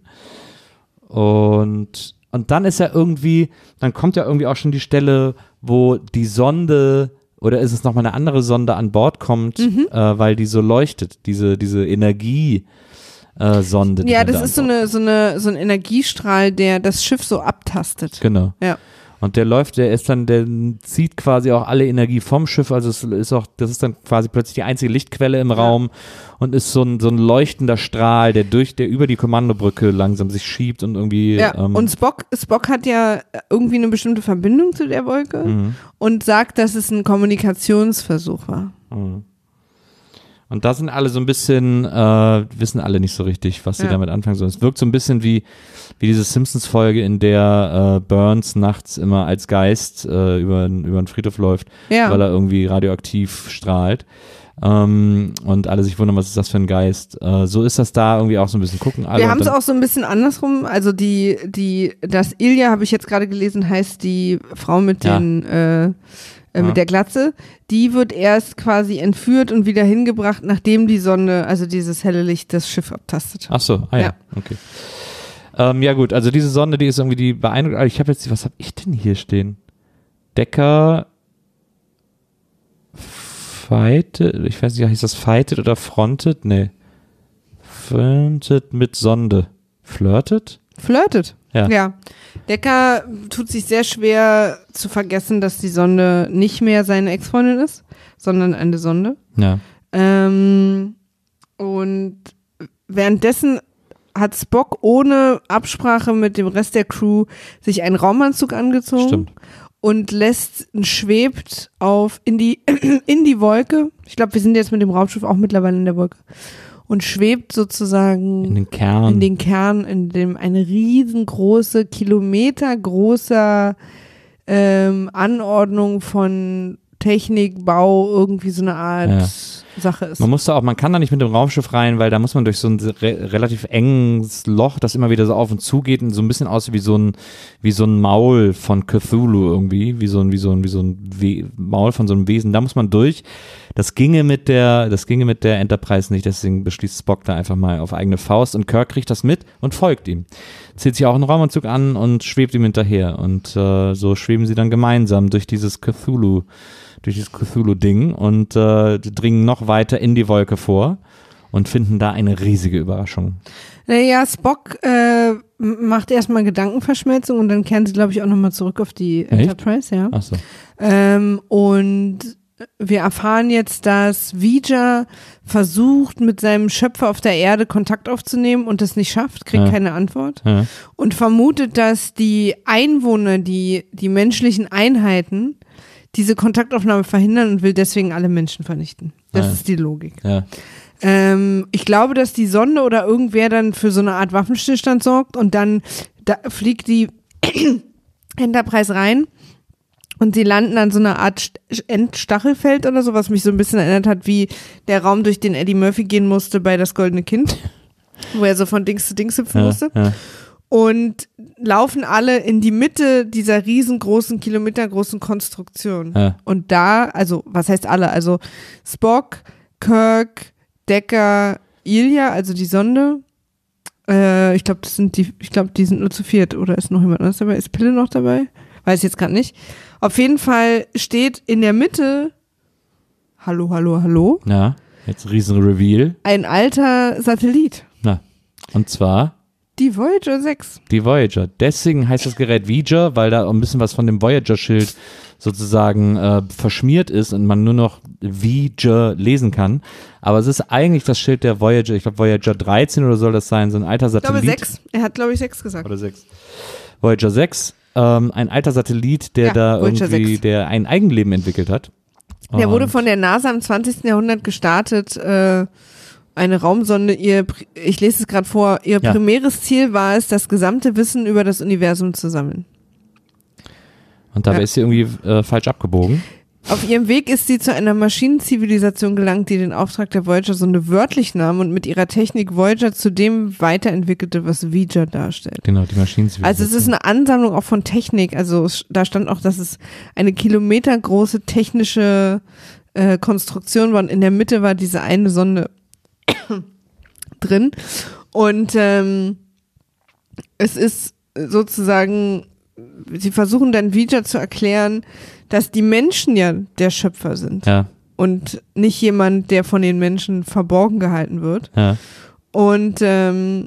Und, und dann ist ja irgendwie, dann kommt ja irgendwie auch schon die Stelle, wo die Sonde, oder ist es nochmal eine andere Sonde an Bord kommt, Mhm. äh, weil die so leuchtet, diese, diese Energie. Äh, Sonde. die Ja, dann das da ist so an Bord eine, so eine, so ein Energiestrahl, der das Schiff so abtastet. Genau. Ja. Und der läuft, der ist dann, der zieht quasi auch alle Energie vom Schiff, also es ist auch, das ist dann quasi plötzlich die einzige Lichtquelle im Raum und ist so ein, so ein leuchtender Strahl, der durch, der über die Kommandobrücke langsam sich schiebt und irgendwie. Ja, ähm, und Spock, Spock hat ja irgendwie eine bestimmte Verbindung zu der Wolke mhm. und sagt, dass es ein Kommunikationsversuch war. Mhm. Und da sind alle so ein bisschen, äh, wissen alle nicht so richtig, was sie Ja. damit anfangen sollen. Es wirkt so ein bisschen wie, wie diese Simpsons-Folge, in der äh, Burns nachts immer als Geist äh, über, über den Friedhof läuft, Ja. weil er irgendwie radioaktiv strahlt. Ähm, und alle sich wundern, was ist das für ein Geist. Äh, so ist das da irgendwie auch so ein bisschen gucken. Alle Wir und haben es dann- auch so ein bisschen andersrum. Also die, die, das Ilja, habe ich jetzt gerade gelesen, heißt die Frau mit Ja. den, äh, äh, Ja. mit der Glatze. Die wird erst quasi entführt und wieder hingebracht, nachdem die Sonne, also dieses helle Licht, das Schiff abtastet. Ach so, ah ja, Ja. okay. Ähm, ja gut, also diese Sonde, die ist irgendwie die beeindruckend. Ich habe jetzt, was habe ich denn hier stehen? Decker fightet, ich weiß nicht, heißt das fightet oder frontet? Nee. Frontet mit Sonde. Flirtet? Flirtet. Ja. ja. Decker tut sich sehr schwer zu vergessen, dass die Sonde nicht mehr seine Ex-Freundin ist, sondern eine Sonde. Ja. Ähm, und währenddessen hat Spock ohne Absprache mit dem Rest der Crew sich einen Raumanzug angezogen. Stimmt. Und lässt, schwebt auf in die in die Wolke. Ich glaube, wir sind jetzt mit dem Raumschiff auch mittlerweile in der Wolke. Und schwebt sozusagen in den Kern, in den Kern, in dem eine riesengroße, kilometergroßer ähm, Anordnung von Technik, Bau, irgendwie so eine Art ja. Sache ist. Man muss da auch, man kann da nicht mit dem Raumschiff rein, weil da muss man durch so ein re- relativ enges Loch, das immer wieder so auf und zu geht und so ein bisschen aussieht wie so ein, wie so ein Maul von Cthulhu irgendwie, wie so ein, wie so ein, wie so ein We- Maul von so einem Wesen. Da muss man durch. Das ginge mit der, das ginge mit der Enterprise nicht, deswegen beschließt Spock da einfach mal auf eigene Faust und Kirk kriegt das mit und folgt ihm. Zieht sich auch einen Raumanzug an und schwebt ihm hinterher und äh, so schweben sie dann gemeinsam durch dieses Cthulhu durch dieses Cthulhu-Ding und äh, dringen noch weiter in die Wolke vor und finden da eine riesige Überraschung. Naja, Spock äh, macht erstmal Gedankenverschmelzung und dann kehren sie, glaube ich, auch nochmal zurück auf die Echt? Enterprise, ja. Ach so. Ähm, und wir erfahren jetzt, dass V'Ger versucht, mit seinem Schöpfer auf der Erde Kontakt aufzunehmen und das nicht schafft, kriegt Ja. keine Antwort Ja. und vermutet, dass die Einwohner, die, die menschlichen Einheiten, diese Kontaktaufnahme verhindern und will deswegen alle Menschen vernichten. Das Ja. ist die Logik. Ja. Ähm, ich glaube, dass die Sonde oder irgendwer dann für so eine Art Waffenstillstand sorgt und dann da fliegt die Enterprise rein und sie landen an so einer Art St- Endstachelfeld oder so, was mich so ein bisschen erinnert hat, wie der Raum, durch den Eddie Murphy gehen musste bei Das Goldene Kind, wo er so von Dings zu Dings hüpfen Ja. musste. Ja. Und laufen alle in die Mitte dieser riesengroßen, kilometergroßen Konstruktion. Ja. Und da, also, was heißt alle? Also Spock, Kirk, Decker, Ilya, also die Sonde. Äh, ich glaube, das sind die, ich glaube, die sind nur zu viert. Oder ist noch jemand anderes dabei? Ist Pille noch dabei? Weiß ich jetzt gerade nicht. Auf jeden Fall steht in der Mitte, hallo, hallo, hallo, Ja. Jetzt riesen Reveal. ein alter Satellit. Na. Und zwar Die Voyager sechs. die Voyager. Deswegen heißt das Gerät V'Ger, weil da ein bisschen was von dem Voyager-Schild sozusagen äh, verschmiert ist und man nur noch V'Ger lesen kann. Aber es ist eigentlich das Schild der Voyager. Ich glaube Voyager dreizehn oder soll das sein? So ein alter Ich glaube Satellit. sechs. Er hat, glaube ich, sechs gesagt. Oder sechs. Voyager sechs. Ähm, ein alter Satellit, der Ja, da Voyager irgendwie, sechs. der ein Eigenleben entwickelt hat. Der wurde Und- von der NASA im zwanzigsten Jahrhundert gestartet. Äh, eine Raumsonde, ihr, Pri- ich lese es gerade vor, ihr Ja. primäres Ziel war es, das gesamte Wissen über das Universum zu sammeln. Und dabei Ja. ist sie irgendwie äh, falsch abgebogen. Auf ihrem Weg ist sie zu einer Maschinenzivilisation gelangt, die den Auftrag der Voyager-Sonde wörtlich nahm und mit ihrer Technik Voyager zu dem weiterentwickelte, was V'Ger darstellt. Genau, die Maschinenzivilisation. Also es ist eine Ansammlung auch von Technik. Also es, da stand auch, dass es eine kilometergroße technische äh, Konstruktion war und in der Mitte war diese eine Sonde drin. Und ähm, es ist sozusagen, sie versuchen dann V'Ger zu erklären, dass die Menschen ja der Schöpfer sind Ja, und nicht jemand, der von den Menschen verborgen gehalten wird. ja. Und ähm,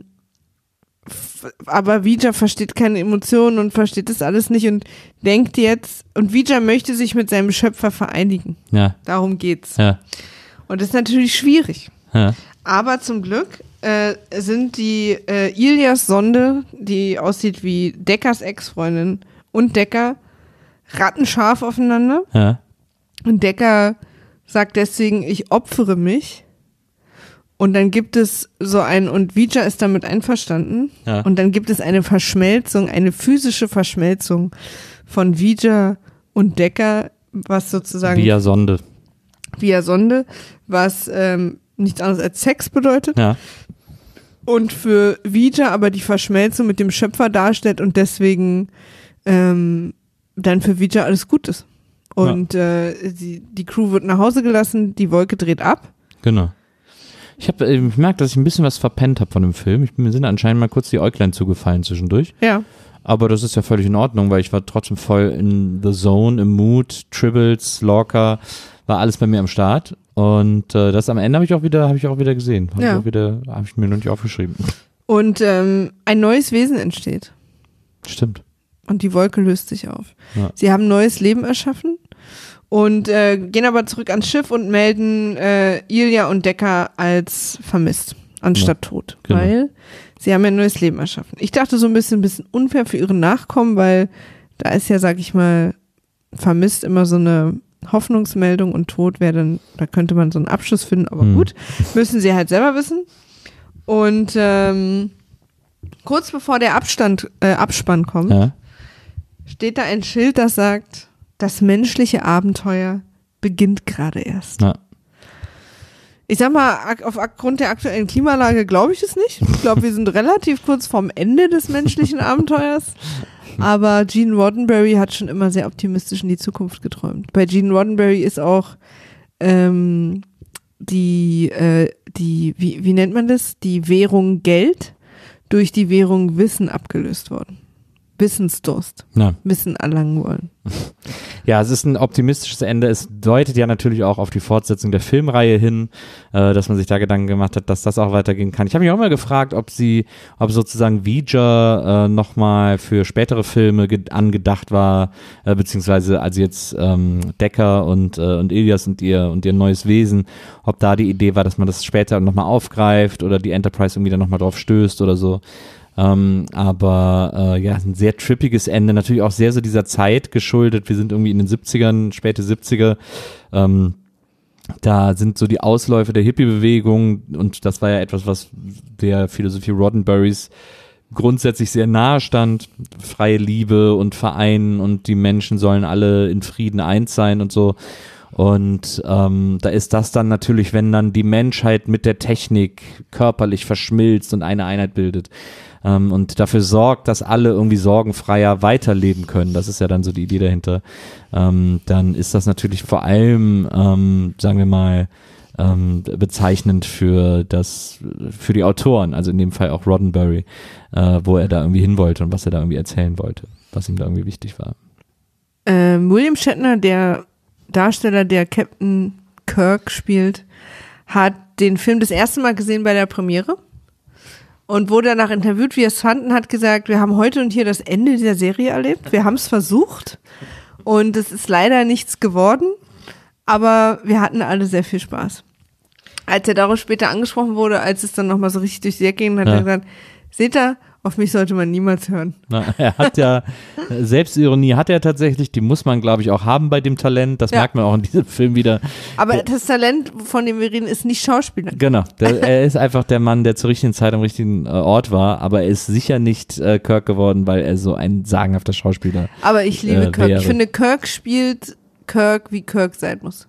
f- aber V'Ger versteht keine Emotionen und versteht das alles nicht und denkt jetzt, und V'Ger möchte sich mit seinem Schöpfer vereinigen. Ja, Darum geht's. ja, Und das ist natürlich schwierig. ja. Aber zum Glück äh, sind die äh, Ilias Sonde, die aussieht wie Deckers Ex-Freundin, und Decker rattenscharf aufeinander. ja. Und Decker sagt deswegen, ich opfere mich. Und dann gibt es so ein, und V'Ger ist damit einverstanden. Ja. Und dann gibt es eine Verschmelzung, eine physische Verschmelzung von V'Ger und Decker, was sozusagen Via Sonde. via Sonde, was ähm, nichts anderes als Sex bedeutet. Ja, Und für V'Ger aber die Verschmelzung mit dem Schöpfer darstellt und deswegen ähm, dann für V'Ger alles gut ist. Und äh, die, die Crew wird nach Hause gelassen, die Wolke dreht ab. genau. Ich habe ich merke, dass ich ein bisschen was verpennt habe von dem Film. Ich, mir sind anscheinend mal kurz die Äuglein zugefallen zwischendurch. Ja. Aber das ist ja völlig in Ordnung, weil ich war trotzdem voll in the zone, im Mood, Tribbles, Lorca, war alles bei mir am Start. Und äh, das am Ende habe ich auch wieder, habe ich auch wieder gesehen. Habe Ja. ich auch wieder, habe ich mir noch nicht aufgeschrieben. Und ähm, ein neues Wesen entsteht. Stimmt. Und die Wolke löst sich auf. Ja. Sie haben neues Leben erschaffen und äh, gehen aber zurück ans Schiff und melden äh, Ilya und Decker als vermisst, anstatt Ja, tot. genau. Weil sie haben ja ein neues Leben erschaffen. Ich dachte so ein bisschen, ein bisschen unfair für ihre Nachkommen, weil da ist ja, sag ich mal, vermisst immer so eine Hoffnungsmeldung und tot wäre dann, da könnte man so einen Abschluss finden, aber Hm. gut, müssen sie halt selber wissen. Und ähm, kurz bevor der Abstand, äh, Abspann kommt, Ja. steht da ein Schild, das sagt, das menschliche Abenteuer beginnt gerade erst. Ja. Ich sag mal, ak- auf Grund der aktuellen Klimalage glaube ich es nicht. Ich glaube, wir sind relativ kurz vorm Ende des menschlichen Abenteuers. Aber Gene Roddenberry hat schon immer sehr optimistisch in die Zukunft geträumt. Bei Gene Roddenberry ist auch ähm, die, äh, die wie, wie nennt man das? Die Währung Geld durch die Währung Wissen abgelöst worden. Wissensdurst. Ja. Wissen erlangen wollen. Ja, es ist ein optimistisches Ende. Es deutet ja natürlich auch auf die Fortsetzung der Filmreihe hin, äh, dass man sich da Gedanken gemacht hat, dass das auch weitergehen kann. Ich habe mich auch mal gefragt, ob sie, ob sozusagen Ouija äh, nochmal für spätere Filme ge- angedacht war, äh, beziehungsweise also jetzt ähm, Decker und, äh, und Ilias und ihr und ihr neues Wesen, ob da die Idee war, dass man das später nochmal aufgreift oder die Enterprise irgendwie dann nochmal drauf stößt oder so. Ähm, aber äh, ja, ein sehr trippiges Ende, natürlich auch sehr so dieser Zeit geschuldet. Wir sind irgendwie in den siebzigern, späte siebziger. Ähm, da sind so die Ausläufe der Hippie-Bewegung und das war ja etwas, was der Philosophie Roddenberrys grundsätzlich sehr nahe stand. Freie Liebe und Verein und die Menschen sollen alle in Frieden eins sein und so. Und ähm, da ist das dann natürlich, wenn dann die Menschheit mit der Technik körperlich verschmilzt und eine Einheit bildet ähm, und dafür sorgt, dass alle irgendwie sorgenfreier weiterleben können, das ist ja dann so die Idee dahinter, ähm, dann ist das natürlich vor allem, ähm, sagen wir mal, ähm, bezeichnend für das, für die Autoren, also in dem Fall auch Roddenberry, äh, wo er da irgendwie hin wollte und was er da irgendwie erzählen wollte, was ihm da irgendwie wichtig war. Ähm, William Shatner, der Darsteller, der Captain Kirk spielt, hat den Film das erste Mal gesehen bei der Premiere und wurde danach interviewt, wie er es fanden, hat gesagt, wir haben heute und hier das Ende dieser Serie erlebt, wir haben es versucht und es ist leider nichts geworden, aber wir hatten alle sehr viel Spaß. Als er darauf später angesprochen wurde, als es dann nochmal so richtig durch die Decke ging, hat Ja. er gesagt, seht ihr, auf mich sollte man niemals hören. Na, er hat ja, Selbstironie hat er tatsächlich, die muss man, glaube ich, auch haben bei dem Talent, das Ja. merkt man auch in diesem Film wieder. Aber das Talent, von dem wir reden, ist nicht Schauspieler. Genau, der, er ist einfach der Mann, der zur richtigen Zeit am richtigen äh, Ort war, aber er ist sicher nicht äh, Kirk geworden, weil er so ein sagenhafter Schauspieler Aber ich liebe Äh, Kirk. wäre. Ich finde, Kirk spielt Kirk, wie Kirk sein muss.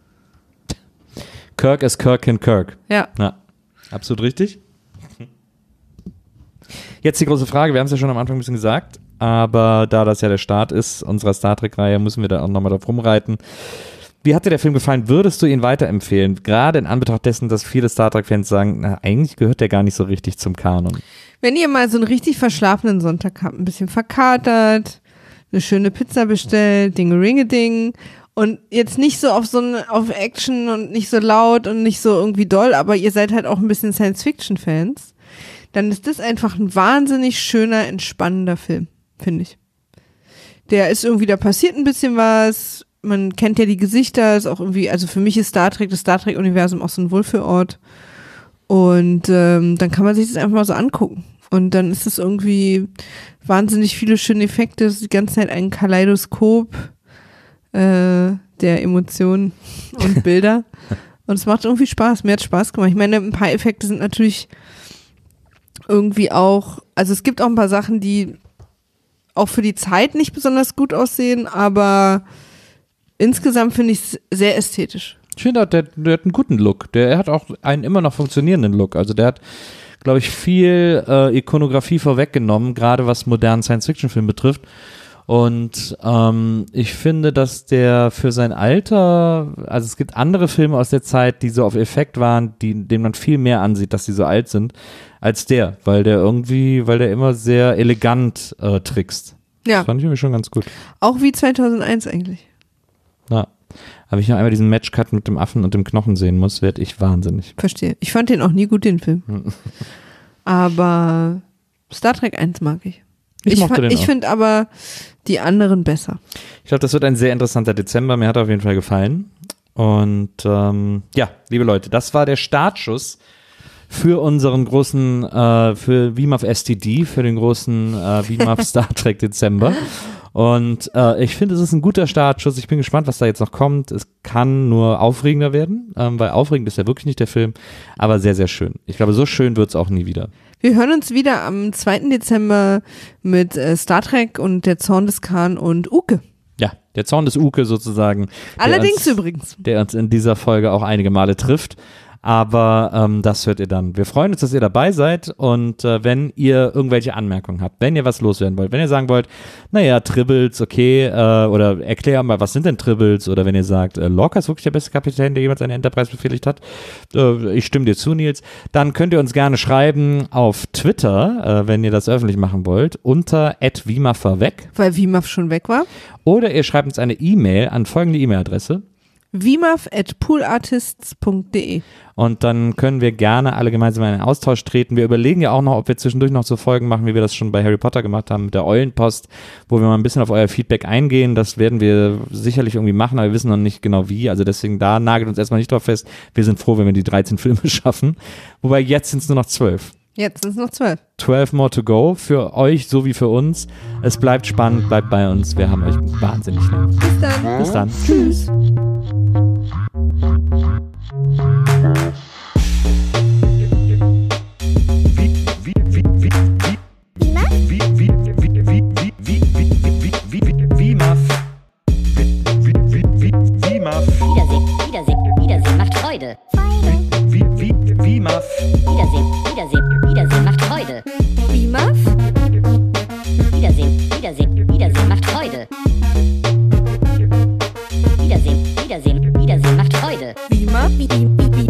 Kirk ist Kirk in Kirk. Ja. Ja, absolut richtig. Jetzt die große Frage, wir haben es ja schon am Anfang ein bisschen gesagt, aber da das ja der Start ist unserer Star Trek-Reihe, müssen wir da auch nochmal drauf rumreiten. Wie hat dir der Film gefallen? Würdest du ihn weiterempfehlen? Gerade in Anbetracht dessen, dass viele Star Trek-Fans sagen, na, eigentlich gehört der gar nicht so richtig zum Kanon. Wenn ihr mal so einen richtig verschlafenen Sonntag habt, ein bisschen verkatert, eine schöne Pizza bestellt, Dingeringeding und jetzt nicht so auf so eine, auf Action und nicht so laut und nicht so irgendwie doll, aber ihr seid halt auch ein bisschen Science-Fiction-Fans, dann ist das einfach ein wahnsinnig schöner, entspannender Film, finde ich. Der ist irgendwie, da passiert ein bisschen was, man kennt ja die Gesichter, ist auch irgendwie, also für mich ist Star Trek, das Star Trek-Universum auch so ein Wohlfühlort und ähm, dann kann man sich das einfach mal so angucken und dann ist es irgendwie wahnsinnig viele schöne Effekte, es ist die ganze Zeit ein Kaleidoskop äh, der Emotionen und Bilder und es macht irgendwie Spaß, mir hat Spaß gemacht. Ich meine, ein paar Effekte sind natürlich irgendwie auch, also es gibt auch ein paar Sachen, die auch für die Zeit nicht besonders gut aussehen, aber insgesamt finde ich es sehr ästhetisch. Ich finde, der, der hat einen guten Look. Der hat auch einen immer noch funktionierenden Look. Also der hat, glaube ich, viel äh, Ikonografie vorweggenommen, gerade was modernen Science-Fiction-Film betrifft. Und ähm, ich finde, dass der für sein Alter, also es gibt andere Filme aus der Zeit, die so auf Effekt waren, die, denen man viel mehr ansieht, dass die so alt sind, als der, weil der irgendwie, weil der immer sehr elegant äh, trickst. Ja. Das fand ich irgendwie schon ganz gut. Auch wie zweitausendeins eigentlich. Ja. Aber ich noch einmal diesen Matchcut mit dem Affen und dem Knochen sehen muss, werde ich wahnsinnig. Verstehe. Ich fand den auch nie gut, den Film. Aber Star Trek eins mag ich. Ich, ich, mochte fa- den ich auch. finde aber die anderen besser. Ich glaube, das wird ein sehr interessanter Dezember. Mir hat er auf jeden Fall gefallen. Und ähm, ja, liebe Leute, das war der Startschuss für unseren großen, äh, für V M A F S T D, für den großen äh, V M A F Star Trek Dezember. Und äh, ich finde, es ist ein guter Startschuss. Ich bin gespannt, was da jetzt noch kommt. Es kann nur aufregender werden, ähm, weil aufregend ist ja wirklich nicht der Film, aber sehr, sehr schön. Ich glaube, so schön wird es auch nie wieder. Wir hören uns wieder am zweiten Dezember mit äh, Star Trek und der Zorn des Khan und Uke. Ja, der Zorn des Uke sozusagen. Allerdings der uns, übrigens. Der uns in dieser Folge auch einige Male trifft. Aber ähm, das hört ihr dann. Wir freuen uns, dass ihr dabei seid und äh, wenn ihr irgendwelche Anmerkungen habt, wenn ihr was loswerden wollt, wenn ihr sagen wollt, naja, Tribbles, okay, äh, oder erklär mal, was sind denn Tribbles, oder wenn ihr sagt, äh, Lorca ist wirklich der beste Kapitän, der jemals eine Enterprise befehligt hat, äh, ich stimme dir zu, Nils, dann könnt ihr uns gerne schreiben auf Twitter, äh, wenn ihr das öffentlich machen wollt, unter at vimafverweg. Weil V M A F schon weg war. Oder ihr schreibt uns eine E-Mail an folgende E-Mail-Adresse. vimaf at poolartists punkt de. Und dann können wir gerne alle gemeinsam in einen Austausch treten. Wir überlegen ja auch noch, ob wir zwischendurch noch so Folgen machen, wie wir das schon bei Harry Potter gemacht haben mit der Eulenpost, wo wir mal ein bisschen auf euer Feedback eingehen. Das werden wir sicherlich irgendwie machen, aber wir wissen noch nicht genau wie. Also deswegen, da nagelt uns erstmal nicht drauf fest. Wir sind froh, wenn wir die dreizehn Filme schaffen. Wobei jetzt sind es nur noch zwölf. Jetzt sind es noch zwölf. zwölf more to go. Für euch so wie für uns. Es bleibt spannend, bleibt bei uns. Wir haben euch wahnsinnig lieb. Bis dann. Bis dann. Tschüss. Wiedersehen, Wiedersehen macht Freude. Wiedersehen, Wiedersehen, Wiedersehen macht Freude. V M A F? Wiedersehen, Wiedersehen, Wiedersehen macht Freude. Wiedersehen, Wiedersehen, Wiedersehen macht Freude. V M A F?